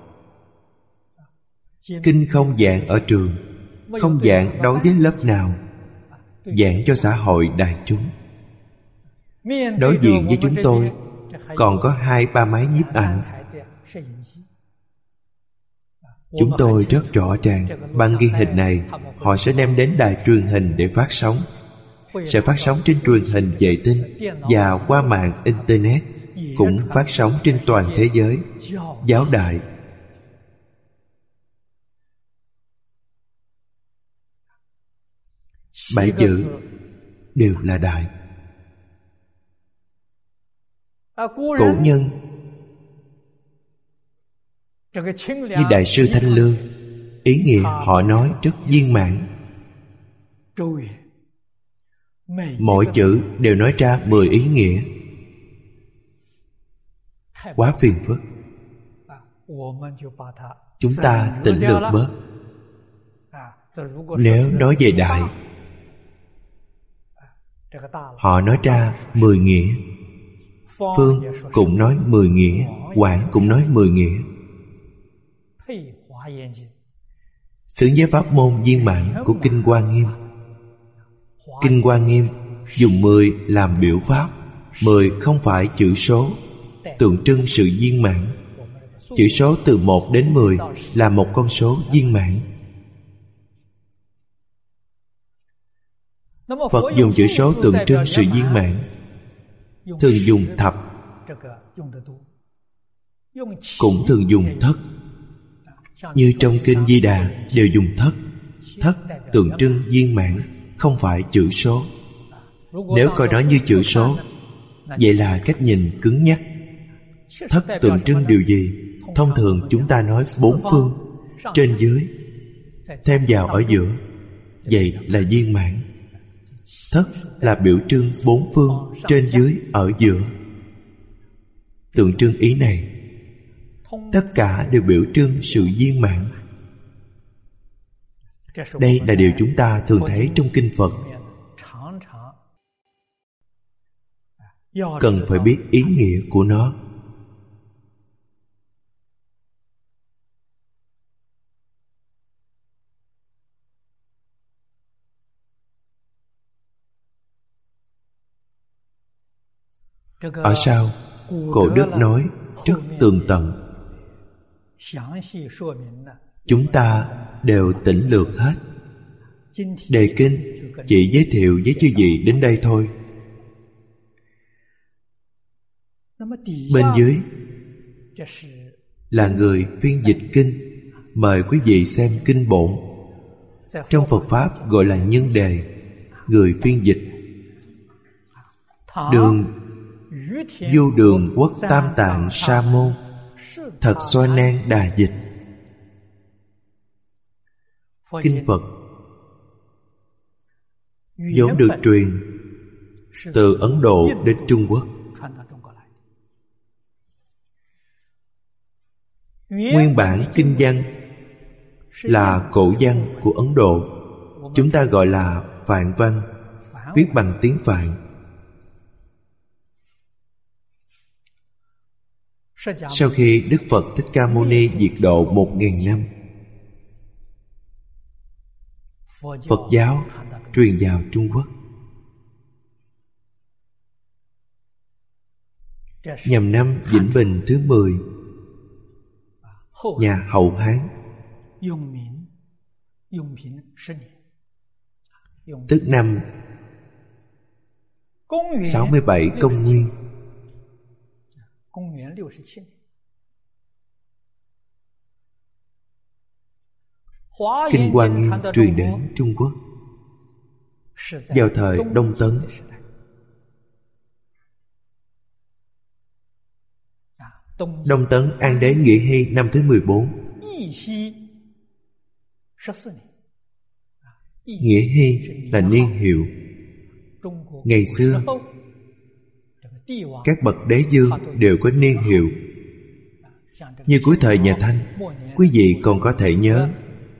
Kinh không giảng ở trường, không giảng đối với lớp nào, giảng cho xã hội đại chúng. Đối diện với chúng tôi còn có 2-3 máy nhiếp ảnh. Chúng tôi rất rõ ràng, băng ghi hình này họ sẽ đem đến đài truyền hình để phát sóng, sẽ phát sóng trên truyền hình vệ tinh và qua mạng Internet, cũng phát sóng trên toàn thế giới, giáo đại. Bảy chữ đều là đại. Cổ nhân như Đại sư Thanh Lương, ý nghĩa họ nói rất viên mãn. Mỗi chữ đều nói ra 10 ý nghĩa. Quá phiền phức, chúng ta tỉnh lược bớt. Nếu nói về đại, họ nói ra 10 nghĩa. Phương cũng nói 10 nghĩa, Quảng cũng nói 10 nghĩa. Xứng với pháp môn viên mãn của Kinh Hoa Nghiêm. Kinh Hoa Nghiêm dùng 10 làm biểu pháp. 10 không phải chữ số, tượng trưng sự viên mãn. Chữ số từ 1 đến 10 là một con số viên mãn. Phật dùng chữ số tượng trưng sự viên mãn, thường dùng thập, cũng thường dùng thất. Như trong Kinh Di Đà đều dùng thất. Thất tượng trưng viên mãn, không phải chữ số. Nếu coi nó như chữ số, vậy là cách nhìn cứng nhắc. Thất tượng trưng điều gì? Thông thường chúng ta nói 4 phương, trên dưới, thêm vào ở giữa, vậy là viên mãn. Thất là biểu trưng 4 phương, trên dưới, ở giữa. Tượng trưng ý này, tất cả đều biểu trưng sự viên mãn. Đây là điều chúng ta thường thấy trong Kinh Phật. Cần phải biết ý nghĩa của nó. Ở sau, Cổ Đức nói rất tường tận, chúng ta đều tỉnh lược hết. Đề kinh chỉ giới thiệu với chư vị đến đây thôi. Bên dưới là người phiên dịch kinh. Mời quý vị xem kinh bổn. Trong Phật Pháp gọi là nhân đề, người phiên dịch. Đường Vô Đường Quốc Tam Tạng Sa Môn Thật Xoa Nan Đà dịch. Kinh Phật vốn được truyền từ Ấn Độ đến Trung Quốc. Nguyên bản kinh văn là cổ văn của Ấn Độ, chúng ta gọi là Phạn văn, viết bằng tiếng Phạn. Sau khi Đức Phật Thích Ca Mâu Ni diệt độ 1000 năm, Phật giáo truyền vào Trung Quốc. Nhằm năm Vĩnh Bình thứ 10, nhà Hậu Hán, tức năm 67 công nguyên. Kinh Hoa Nghiêm truyền đến Trung Quốc vào thời Đông Tấn. Đông Tấn An Đế Nghĩa Hy năm thứ 14. Nghĩa Hy là niên hiệu. Ngày xưa các bậc đế vương đều có niên hiệu. Như cuối thời nhà Thanh, quý vị còn có thể nhớ,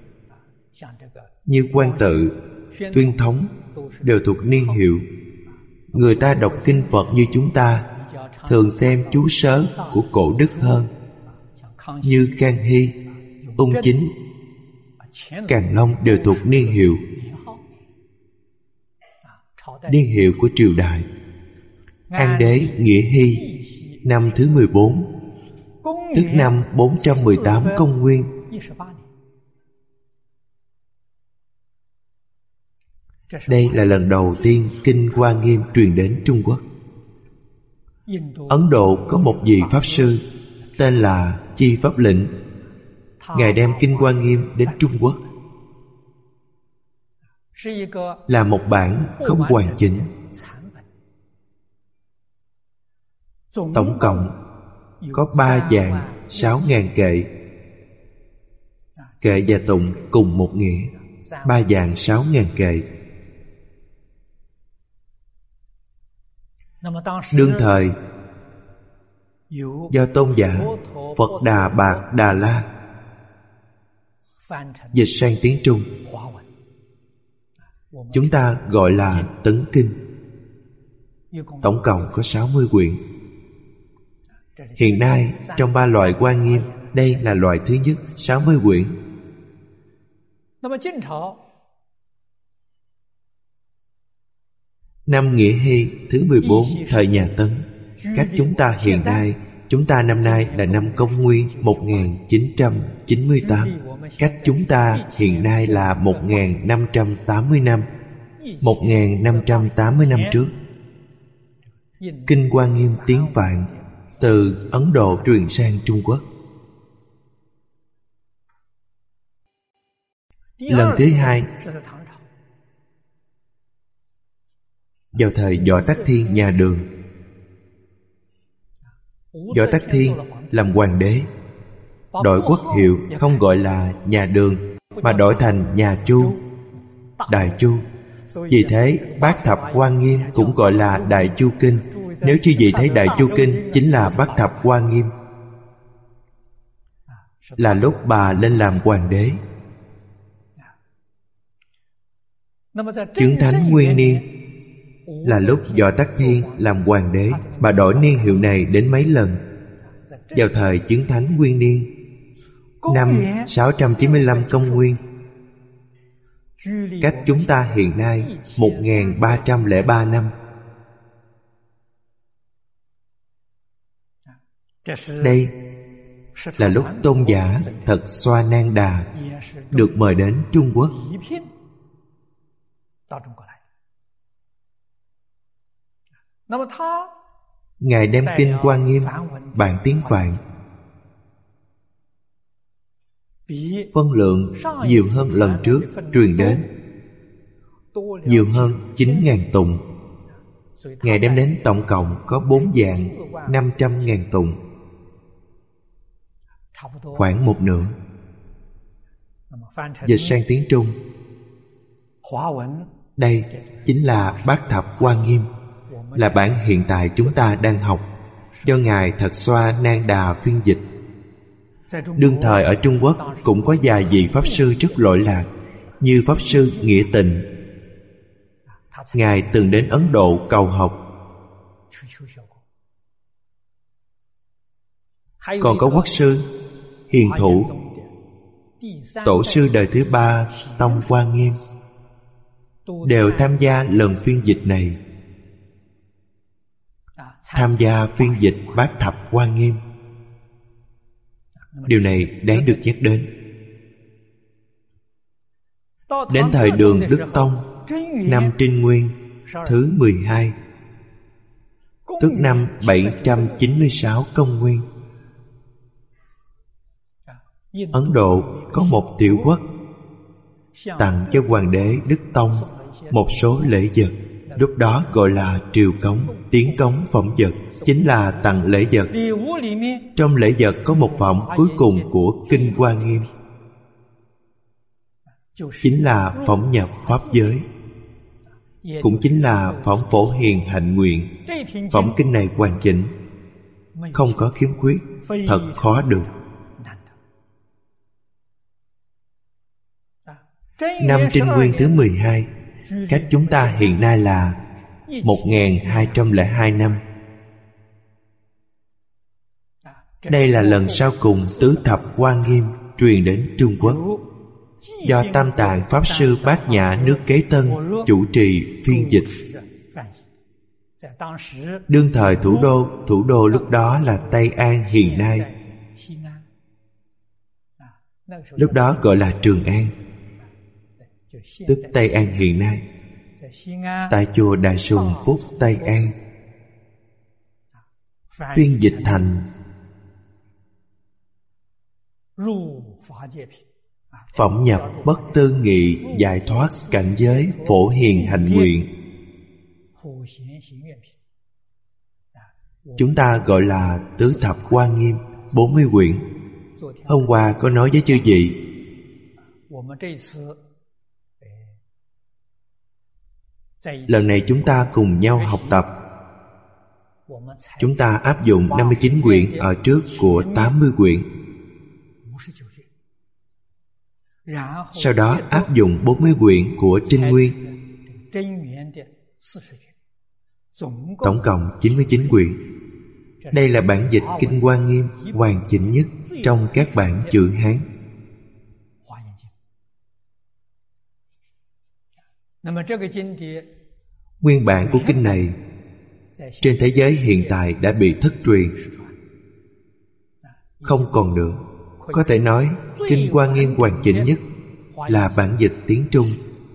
như Quan Tự, Tuyên Thống đều thuộc niên hiệu. Người ta đọc kinh Phật như chúng ta thường xem chú sớ của Cổ Đức hơn, như Khang Hy, Ung Chính, Càn Long đều thuộc niên hiệu. Niên hiệu của triều đại. An Đế Nghĩa Hy năm thứ 14, tức năm 418 công nguyên. Đây là lần đầu tiên Kinh Hoa Nghiêm truyền đến Trung Quốc. Ấn Độ có một vị Pháp Sư tên là Chi Pháp Lĩnh. Ngài đem Kinh Hoa Nghiêm đến Trung Quốc, là một bản không hoàn chỉnh. Tổng cộng có 3 vạn 6.000 kệ. Kệ và tụng cùng một nghĩa, 3 vạn 6.000 kệ. Đương thời do tôn giả Phật Đà Bạc Đà La dịch sang tiếng Trung, chúng ta gọi là Tấn Kinh. Tổng cộng có 60 quyển. Hiện nay trong 3 loại Hoa Nghiêm, đây là loại thứ nhất, 60 quyển. Năm Nghĩa Hy thứ 14 thời nhà Tấn, cách chúng ta hiện nay, chúng ta năm nay là năm Công Nguyên 1998. Cách chúng ta hiện nay là 1580 năm. 1580 năm trước, Kinh Hoa Nghiêm tiếng Phạn từ Ấn Độ truyền sang Trung Quốc. Lần thứ hai vào thời Võ Tắc Thiên nhà Đường. Võ Tắc Thiên làm hoàng đế, đổi quốc hiệu không gọi là nhà Đường mà đổi thành nhà Chu, Đại Chu. Vì thế Bát Thập Hoa Nghiêm cũng gọi là Đại Chu Kinh. Nếu chư vị thấy Đại Chu Kinh chính là Bát Thập Hoa Nghiêm, là lúc bà lên làm hoàng đế. Chứng Thánh Nguyên Niên là lúc Võ Tắc Thiên làm hoàng đế. Bà đổi niên hiệu này đến mấy lần. Vào thời Chứng Thánh Nguyên Niên, năm 695 Công Nguyên, cách chúng ta hiện nay 1303 năm. Đây là lúc tôn giả Thật Xoa Nan Đà được mời đến Trung Quốc. Ngài đem Kinh Hoa Nghiêm bản tiếng Phạn, phân lượng nhiều hơn lần trước truyền đến, nhiều hơn 9.000 tụng. Ngài đem đến tổng cộng có 4.500.000 tụng, khoảng một nửa. Dịch sang tiếng Trung, đây chính là Bát Thập Hoa Nghiêm, là bản hiện tại chúng ta đang học, do Ngài Thật Xoa Nan Đà phiên dịch. Đương thời ở Trung Quốc cũng có vài vị Pháp Sư rất lỗi lạc, như Pháp Sư Nghĩa Tịnh. Ngài từng đến Ấn Độ cầu học. Còn có Quốc Sư Hiền Thủ, Tổ sư đời thứ 3 Tông Hoa Nghiêm, đều tham gia lần phiên dịch này, tham gia phiên dịch Bát Thập Hoa Nghiêm. Điều này đáng được nhắc đến. Đến thời Đường Đức Tông, năm Trinh Nguyên thứ 12, tức năm 796 Công Nguyên, Ấn Độ có một tiểu quốc tặng cho Hoàng đế Đức Tông một số lễ vật. Lúc đó gọi là triều cống, tiến cống phẩm vật, chính là tặng lễ vật. Trong lễ vật có một phẩm cuối cùng của Kinh Hoa Nghiêm, chính là phẩm nhập Pháp giới, cũng chính là phẩm Phổ Hiền Hạnh Nguyện. Phẩm kinh này hoàn chỉnh, không có khiếm khuyết, thật khó được. Năm Trinh Nguyên thứ 12, cách chúng ta hiện nay là 1202 năm. Đây là lần sau cùng Tứ Thập Hoa Nghiêm truyền đến Trung Quốc, do Tam Tạng Pháp Sư Bát Nhã nước Kế Tân chủ trì phiên dịch. Đương thời thủ đô lúc đó là Tây An hiện nay, lúc đó gọi là Trường An, tức Tây An hiện nay, tại chùa Đại Sùng Phúc Tây An. phiên dịch thành phỏng nhập bất tư nghị giải thoát cảnh giới phổ hiền hạnh nguyện. Chúng ta gọi là tứ thập Hoa Nghiêm, 40 quyển. Hôm qua có nói với chư vị, lần này chúng ta cùng nhau học tập. Chúng ta áp dụng 59 quyển ở trước của 80 quyển. Sau đó áp dụng 40 quyển của Trinh Nguyên. Tổng cộng 99 quyển. Đây là bản dịch Kinh Hoa Nghiêm hoàn chỉnh nhất trong các bản chữ Hán. Nguyên bản của kinh này trên thế giới hiện tại đã bị thất truyền, không còn nữa. Có thể nói Kinh Hoa Nghiêm hoàn chỉnh nhất là bản dịch tiếng Trung,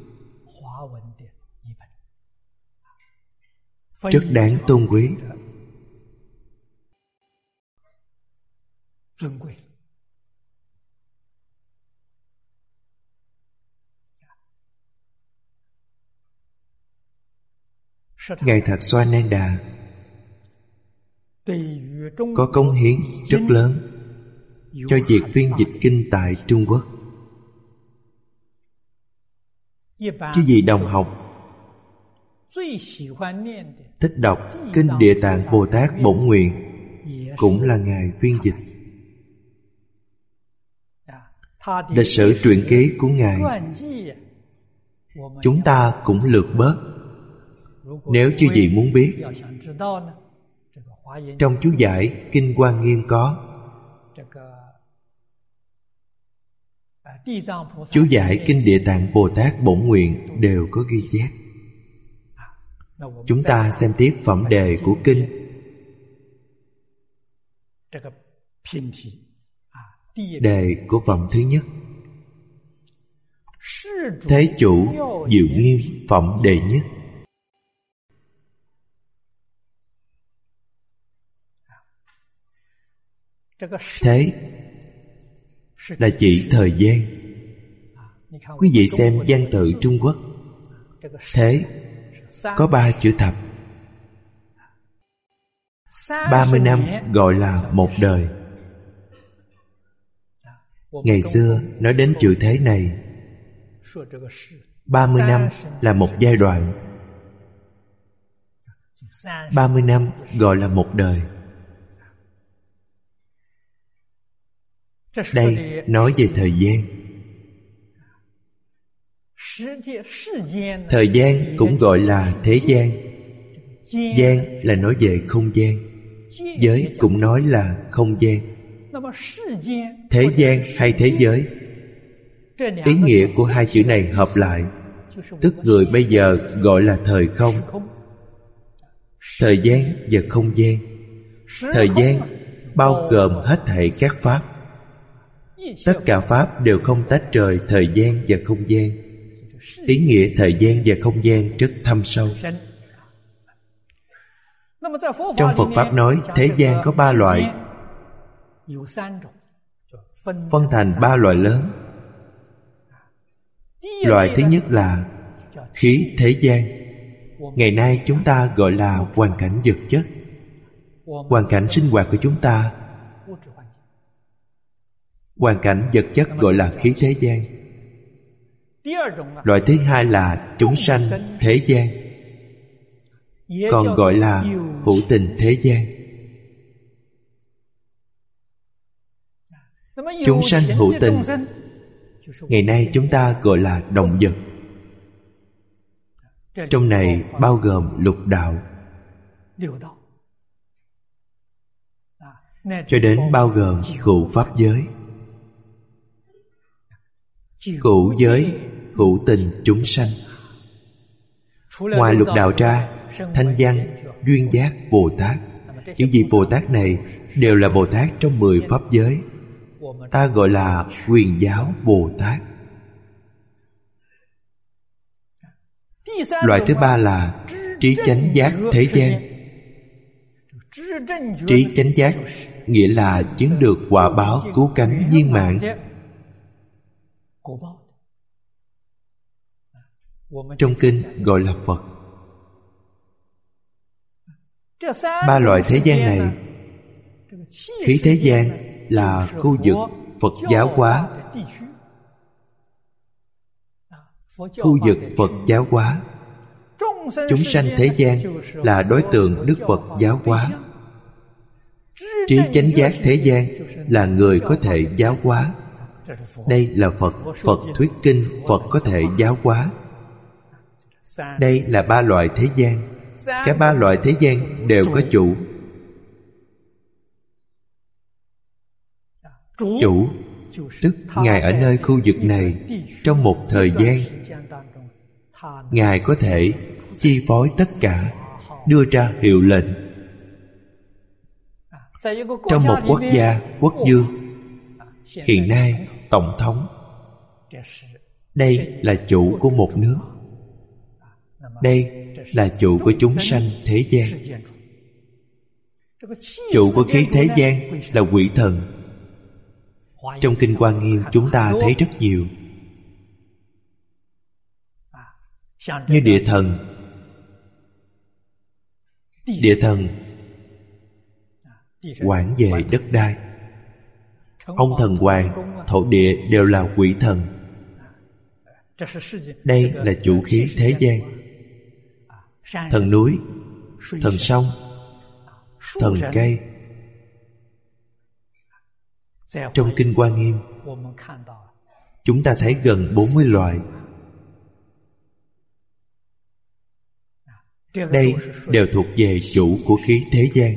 rất đáng tôn quý. Ngài Thạc Xoa Nan Đà có cống hiến rất lớn cho việc phiên dịch kinh tại Trung Quốc. Chứ gì đồng học thích đọc Kinh Địa Tạng Bồ Tát Bổn Nguyện cũng là Ngài phiên dịch. Lịch sử truyện ký của Ngài chúng ta cũng lược bớt. Nếu chư vị muốn biết, trong chú giải Kinh Hoa Nghiêm có, chú giải Kinh Địa Tạng Bồ Tát Bổn Nguyện đều có ghi chép. Chúng ta xem tiếp phẩm đề của kinh. Đề của phẩm thứ nhất: Thế chủ diệu nghiêm phẩm đề nhất. Thế là chỉ thời gian. Quý vị xem văn tự Trung Quốc, thế có 3 chữ thập. 30 năm gọi là một đời. Ngày xưa nói đến chữ thế này, 30 năm là một giai đoạn. 30 năm gọi là một đời. Đây nói về thời gian. Thời gian cũng gọi là thế gian. Gian là nói về không gian. Giới cũng nói là không gian. Thế gian hay thế giới, ý nghĩa của hai chữ này hợp lại, tức người bây giờ gọi là thời không. Thời gian và không gian. Thời gian bao gồm hết thảy các pháp. Tất cả pháp đều không tách rời thời gian và không gian. Ý nghĩa thời gian và không gian rất thâm sâu. Trong Phật Pháp nói thế gian có 3 loại, phân thành 3 loại lớn. Loại thứ nhất là khí thế gian. Ngày nay chúng ta gọi là hoàn cảnh vật chất. Hoàn cảnh sinh hoạt của chúng ta, hoàn cảnh vật chất gọi là khí thế gian. Loại thứ hai là chúng sanh thế gian, còn gọi là hữu tình thế gian. Chúng sanh hữu tình, ngày nay chúng ta gọi là động vật. Trong này bao gồm lục đạo, cho đến bao gồm cựu pháp giới. Cựu giới hữu tình chúng sanh. Ngoài lục đạo ra, Thanh Văn, Duyên Giác, Bồ Tát, những vị Bồ Tát này đều là Bồ Tát trong 10 pháp giới. Ta gọi là Quyền Giáo Bồ Tát. Loại thứ ba là trí chánh giác thế gian. Trí chánh giác nghĩa là chứng được quả báo cứu cánh viên mãn. Trong kinh gọi là Phật. Ba loại thế gian này, khí thế gian là khu vực Phật giáo hóa. Khu vực Phật giáo hóa. Chúng sanh thế gian là đối tượng Đức Phật giáo hóa. Trí chánh giác thế gian là người có thể giáo hóa. Đây là Phật. Phật thuyết kinh, Phật có thể giáo hóa. Đây là ba loại thế gian. Cả ba loại thế gian đều có chủ. Chủ tức Ngài ở nơi khu vực này trong một thời gian, Ngài có thể chi phối tất cả, đưa ra hiệu lệnh. Trong một quốc gia, quốc vương, hiện nay tổng thống, đây là chủ của một nước. Đây là chủ của chúng sanh thế gian. Chủ của khí thế gian là quỷ thần. Trong kinh Hoa Nghiêm chúng ta thấy rất nhiều. Như địa thần. Địa thần quản về đất đai. Ông thần hoàng, thổ địa đều là quỷ thần. Đây là chủ khí thế gian. Thần núi, thần sông, thần cây. Trong kinh Hoa Nghiêm chúng ta thấy gần 40 loại. Đây đều thuộc về chủ của khí thế gian.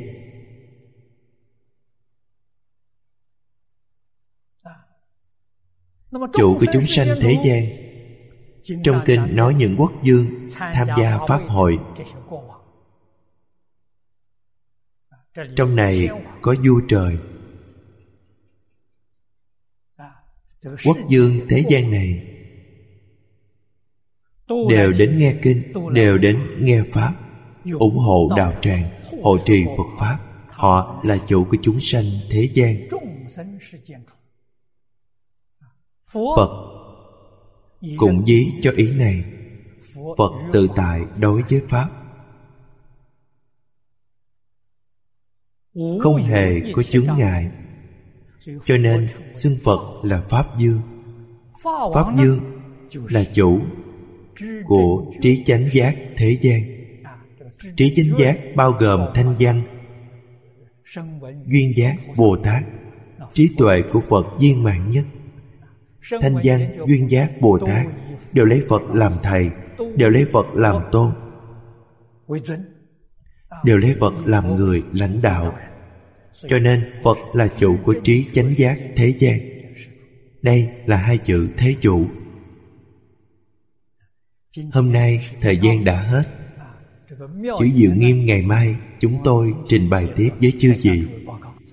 Chủ của chúng sanh thế gian. Trong kinh nói những quốc vương tham gia pháp hội. Trong này có vua trời. Quốc vương thế gian này đều đến nghe kinh, đều đến nghe pháp, ủng hộ đạo tràng, hộ trì Phật pháp. Họ là chủ của chúng sanh thế gian. Phật cũng ví cho ý này. Phật tự tại đối với pháp, không hề có chướng ngại, cho nên xưng Phật là Pháp Vương. Pháp Vương là chủ của trí chánh giác thế gian. Trí chánh giác bao gồm thanh văn, duyên giác Bồ Tát. Trí tuệ của Phật viên mãn nhất. Thanh văn, duyên giác Bồ Tát đều lấy Phật làm thầy, đều lấy Phật làm tôn, đều lấy Phật làm người lãnh đạo. Cho nên Phật là chủ của trí chánh giác thế gian. Đây là hai chữ thế chủ. Hôm nay thời gian đã hết. Chữ Diệu Nghiêm ngày mai chúng tôi trình bày tiếp với chư vị.